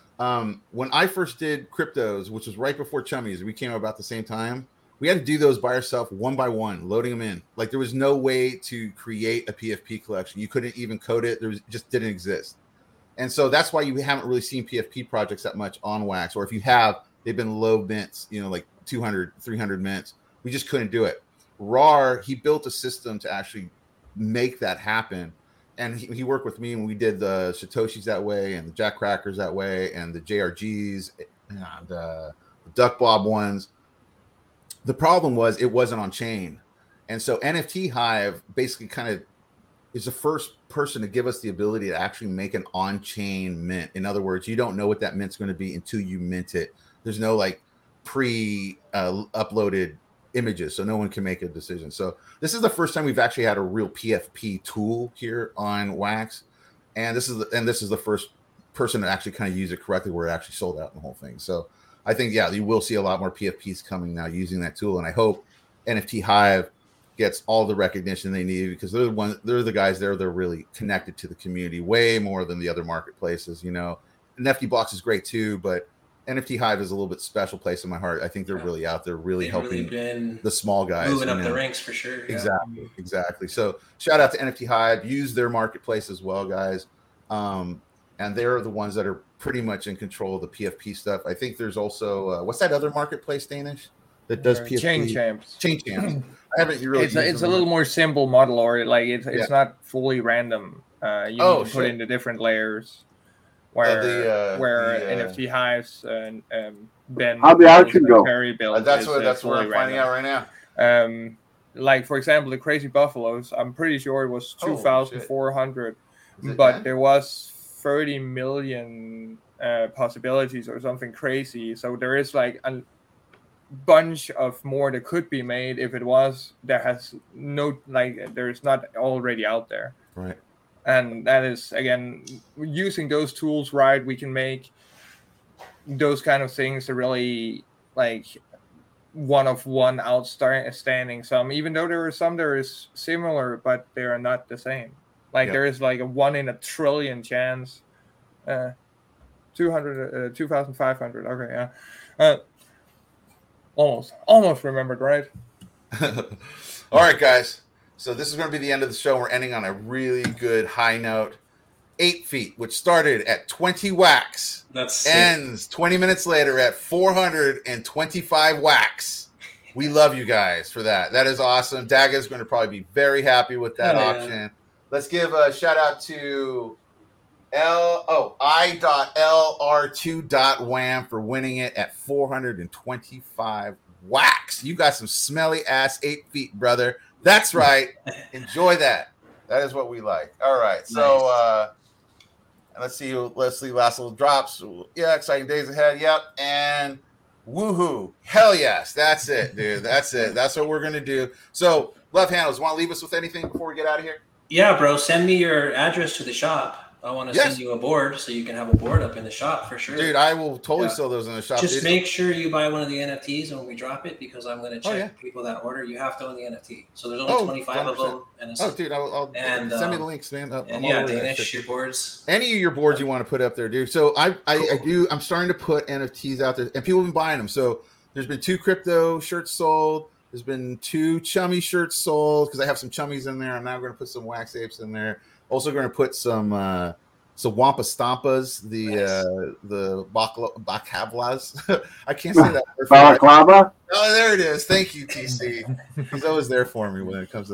um, when I first did cryptos, which was right before Chummies, we came about the same time. We had to do those by ourselves, one by one, loading them in. Like there was no way to create a P F P collection. You couldn't even code it. There was, it just didn't exist. And so that's why you haven't really seen P F P projects that much on Wax. Or if you have, they've been low mints, you know, like two hundred, three hundred mints. We just couldn't do it. R A R, he built a system to actually make that happen. And he, he worked with me and we did the Satoshis that way and the Jack Crackers that way and the J R Gs and uh, the Duck Blob ones. The problem was it wasn't on chain. And so N F T Hive basically kind of is the first person to give us the ability to actually make an on-chain mint. In other words, you don't know what that mint's going to be until you mint it. There's no like pre-uploaded uh, images, so no one can make a decision. So this is the first time we've actually had a real P F P tool here on Wax, and this is the, and this is the first person to actually kind of use it correctly, where it actually sold out in the whole thing. So I think yeah, you will see a lot more P F Ps coming now using that tool, and I hope N F T Hive gets all the recognition they need because they're the one, they're the guys there. They're really connected to the community way more than the other marketplaces. You know, Nifty Blocks is great too, but N F T Hive is a little bit special place in my heart. I think they're really out there, really They've helping really been the small guys, moving up you know? the ranks for sure. Yeah. Exactly, exactly. So shout out to N F T Hive. Use their marketplace as well, guys. Um, and they're the ones that are pretty much in control of the P F P stuff. I think there's also uh, what's that other marketplace, Danish, that does P F P? Chain Champs. Chain Champs. I haven't really. It's a, it's a little more simple model, or like it's it's yeah. not fully random. Uh, you oh, need to put shit. into different layers. Where uh, the, uh, where the, uh, N F T Hives and um, Ben how the auction go? Build uh, that's is, what that's uh, what I'm finding out right now. Um, like for example, the Crazy Buffaloes. I'm pretty sure it was two thousand four hundred, oh, but that? there was thirty million uh, possibilities or something crazy. So there is like a bunch of more that could be made if it was. There has no like there's not already out there. Right. And that is, again, using those tools right, we can make those kind of things to really, like, one of one outstanding some, even though there are some that are similar, but they are not the same. Like, yep. there is, like, a one in a trillion chance. Uh, two hundred, uh, two thousand five hundred, okay, yeah. Uh, almost, almost remembered, right? All right, guys. So this is going to be the end of the show. We're ending on a really good high note. Eight feet, which started at twenty wax, That's ends sick. twenty minutes later at four hundred twenty-five wax. We love you guys for that. That is awesome. Daga is going to probably be very happy with that oh, option. Yeah. Let's give a shout out to L oh I L R two wham for winning it at four hundred twenty-five wax. You got some smelly ass eight feet, brother. That's right. Enjoy that. That is what we like. All right. So nice. uh let's see. Let's see. Last little drops. Yeah, exciting days ahead. Yep. And woohoo! Hell yes. That's it, dude. That's it. That's what we're gonna do. So, Love Handles, want to leave us with anything before we get out of here? Yeah, bro. Send me your address to the shop. I want to yes. send you a board so you can have a board up in the shop for sure. Dude, I will totally yeah. sell those in the shop. Just dude. make sure you buy one of the N F Ts when we drop it, because I'm going to check oh, yeah. people that order. You have to own the N F T. So there's only oh, twenty-five of them. And oh, dude, I'll, I'll and, send um, me the links, man. I'm and yeah, Danish, your boards. Any of your boards you want to put up there, dude. So I, I, cool. I do. I'm starting to put N F Ts out there, and people have been buying them. So there's been two crypto shirts sold. There's been two chummy shirts sold because I have some chummies in there. I'm now going to put some wax apes in there. Also going to put some. Uh, So Wampa Stampas, the nice. uh, the Bakavlas. I can't say that. Balaclava? Oh, there it is. Thank you, T C. He's always there for me when it comes to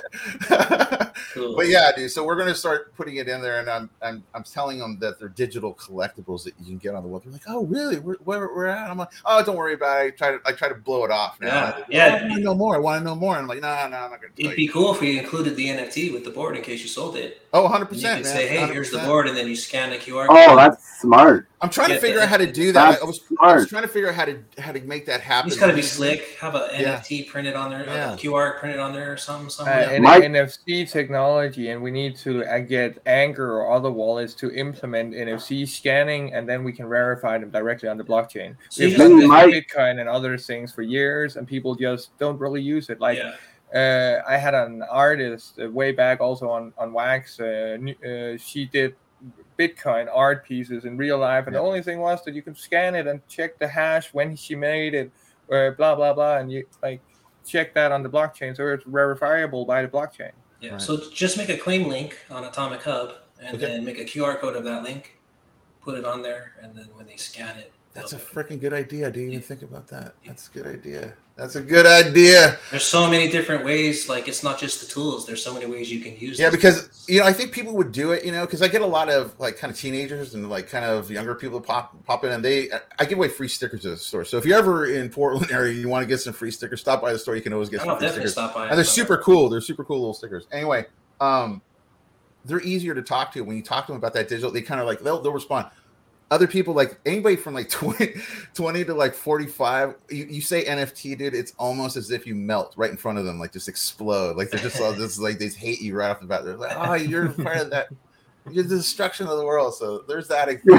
that. Cool. But yeah, dude. So we're gonna start putting it in there, and I'm I'm I'm telling them that they're digital collectibles that you can get on the web. They're like, oh, really? Where where we're at? I'm like, oh, don't worry about it. I try to I try to blow it off. Now. Yeah, like, yeah. Oh, I want to know more. I want to know more. And I'm like, no, no, I'm not gonna. It'd be cool if we included the N F T with the board in case you sold it. Oh, one hundred percent. You can say, hey, one hundred percent. Here's the board, and then you scan the Q R code. Oh, that's smart. I'm trying to figure out how to do that. I was, I was trying to figure out how to how to make that happen. It's got to be slick. Have an yeah. N F T printed on there, yeah. a Q R printed on there, or something. something. Uh, and N F C technology, and we need to uh, get Anchor or other wallets to implement N F C scanning, and then we can verify them directly on the blockchain. So We've done this with Bitcoin and other things for years, and people just don't really use it. Like. Yeah. Uh, I had an artist uh, way back also on, on Wax. Uh, uh, she did Bitcoin art pieces in real life. And yeah. the only thing was that you can scan it and check the hash when she made it, uh, blah, blah, blah. And you like check that on the blockchain. So it's verifiable by the blockchain. Yeah. Right. So just make a claim link on Atomic Hub and okay. then make a Q R code of that link, put it on there. And then when they scan it, that's a freaking good idea. I didn't even think about that. That's a good idea. That's a good idea. There's so many different ways. Like, it's not just the tools. There's so many ways you can use. Yeah, because, tools. you know, I think people would do it, you know, because I get a lot of, like, kind of teenagers and, like, kind of younger people pop pop in, and they, I give away free stickers at the store. So if you're ever in Portland area, you want to get some free stickers, stop by the store. You can always get some I'll free definitely stickers. Stop by and they're super cool. They're super cool little stickers. Anyway, um, they're easier to talk to. When you talk to them about that digital, they kind of, like, they'll, they'll respond. Other people, like anybody from like twenty, twenty to like forty-five, you, you say N F T, dude, it's almost as if you melt right in front of them, like just explode. Like they're just all this, like they hate you right off the bat. They're like, oh, you're part of that. You're the destruction of the world. So there's that issue.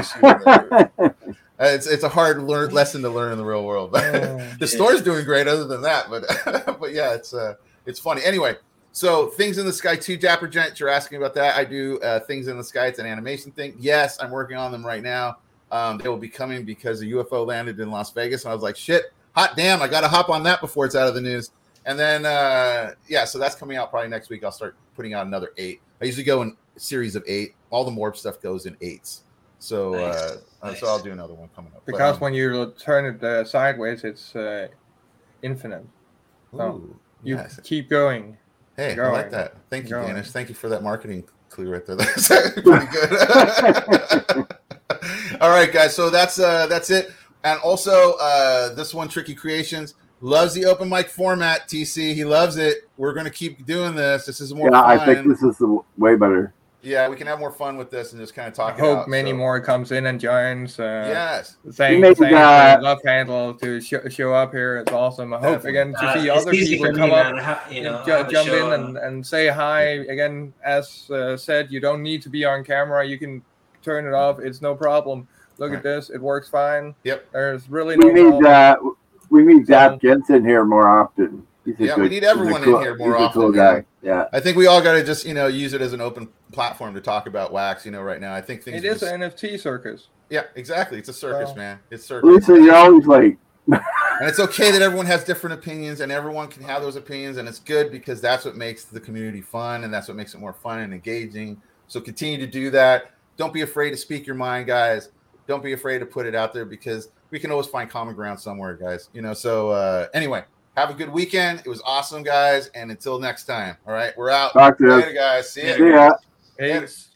uh, it's it's a hard learn, lesson to learn in the real world. But oh, the store's doing great other than that. But but yeah, it's uh it's funny. Anyway, so Things in the Sky two, Dapper Gent, you're asking about that. I do uh, Things in the Sky. It's an animation thing. Yes, I'm working on them right now. Um, they will be coming because a U F O landed in Las Vegas, and I was like, shit, hot damn, I got to hop on that before it's out of the news. And then, uh, yeah, so that's coming out probably next week. I'll start putting out another eight. I usually go in a series of eight. All the Morb stuff goes in eights. So, nice. uh, nice. so I'll do another one coming up. Because but, um, when you turn it uh, sideways, it's uh, infinite. So ooh, you yes. keep going. Hey, going, I like that. Thank you, going. Danish. Thank you for that marketing clue right there. That's pretty good. All right, guys. So that's uh, that's it. And also, uh, this one, Tricky Creations, loves the open mic format. T C, he loves it. We're going to keep doing this. This is more yeah, fun. I think this is the, way better. Yeah, we can have more fun with this and just kind of talk. I hope out, many so. more comes in and joins. Uh, yes. Thanks, thanks uh, Love Handle to show, show up here. It's awesome. I hope Definitely. again to uh, see other people come me, up, have, you know, jump, jump show, in and, and say hi. Again, as uh, said, you don't need to be on camera. You can turn it off. It's no problem. Look right. at this. It works fine. Yep. There's really we no need that. Uh, we need Zap so, Jensen here more often. Yeah, good, we need everyone cool, in here more he's often. A cool yeah. guy. Yeah, I think we all got to just you know use it as an open platform to talk about wax. You know, right now I think things. It is just, an N F T circus. Yeah, exactly. It's a circus, so, man. It's circus. Lisa, you're always late. And it's okay that everyone has different opinions, and everyone can have those opinions, and it's good because that's what makes the community fun, and that's what makes it more fun and engaging. So continue to do that. Don't be afraid to speak your mind, guys. Don't be afraid to put it out there because we can always find common ground somewhere, guys. You know. So uh, anyway. Have a good weekend. It was awesome, guys. And until next time. All right, we're out. Talk to Later, guys. See ya. See ya. Peace.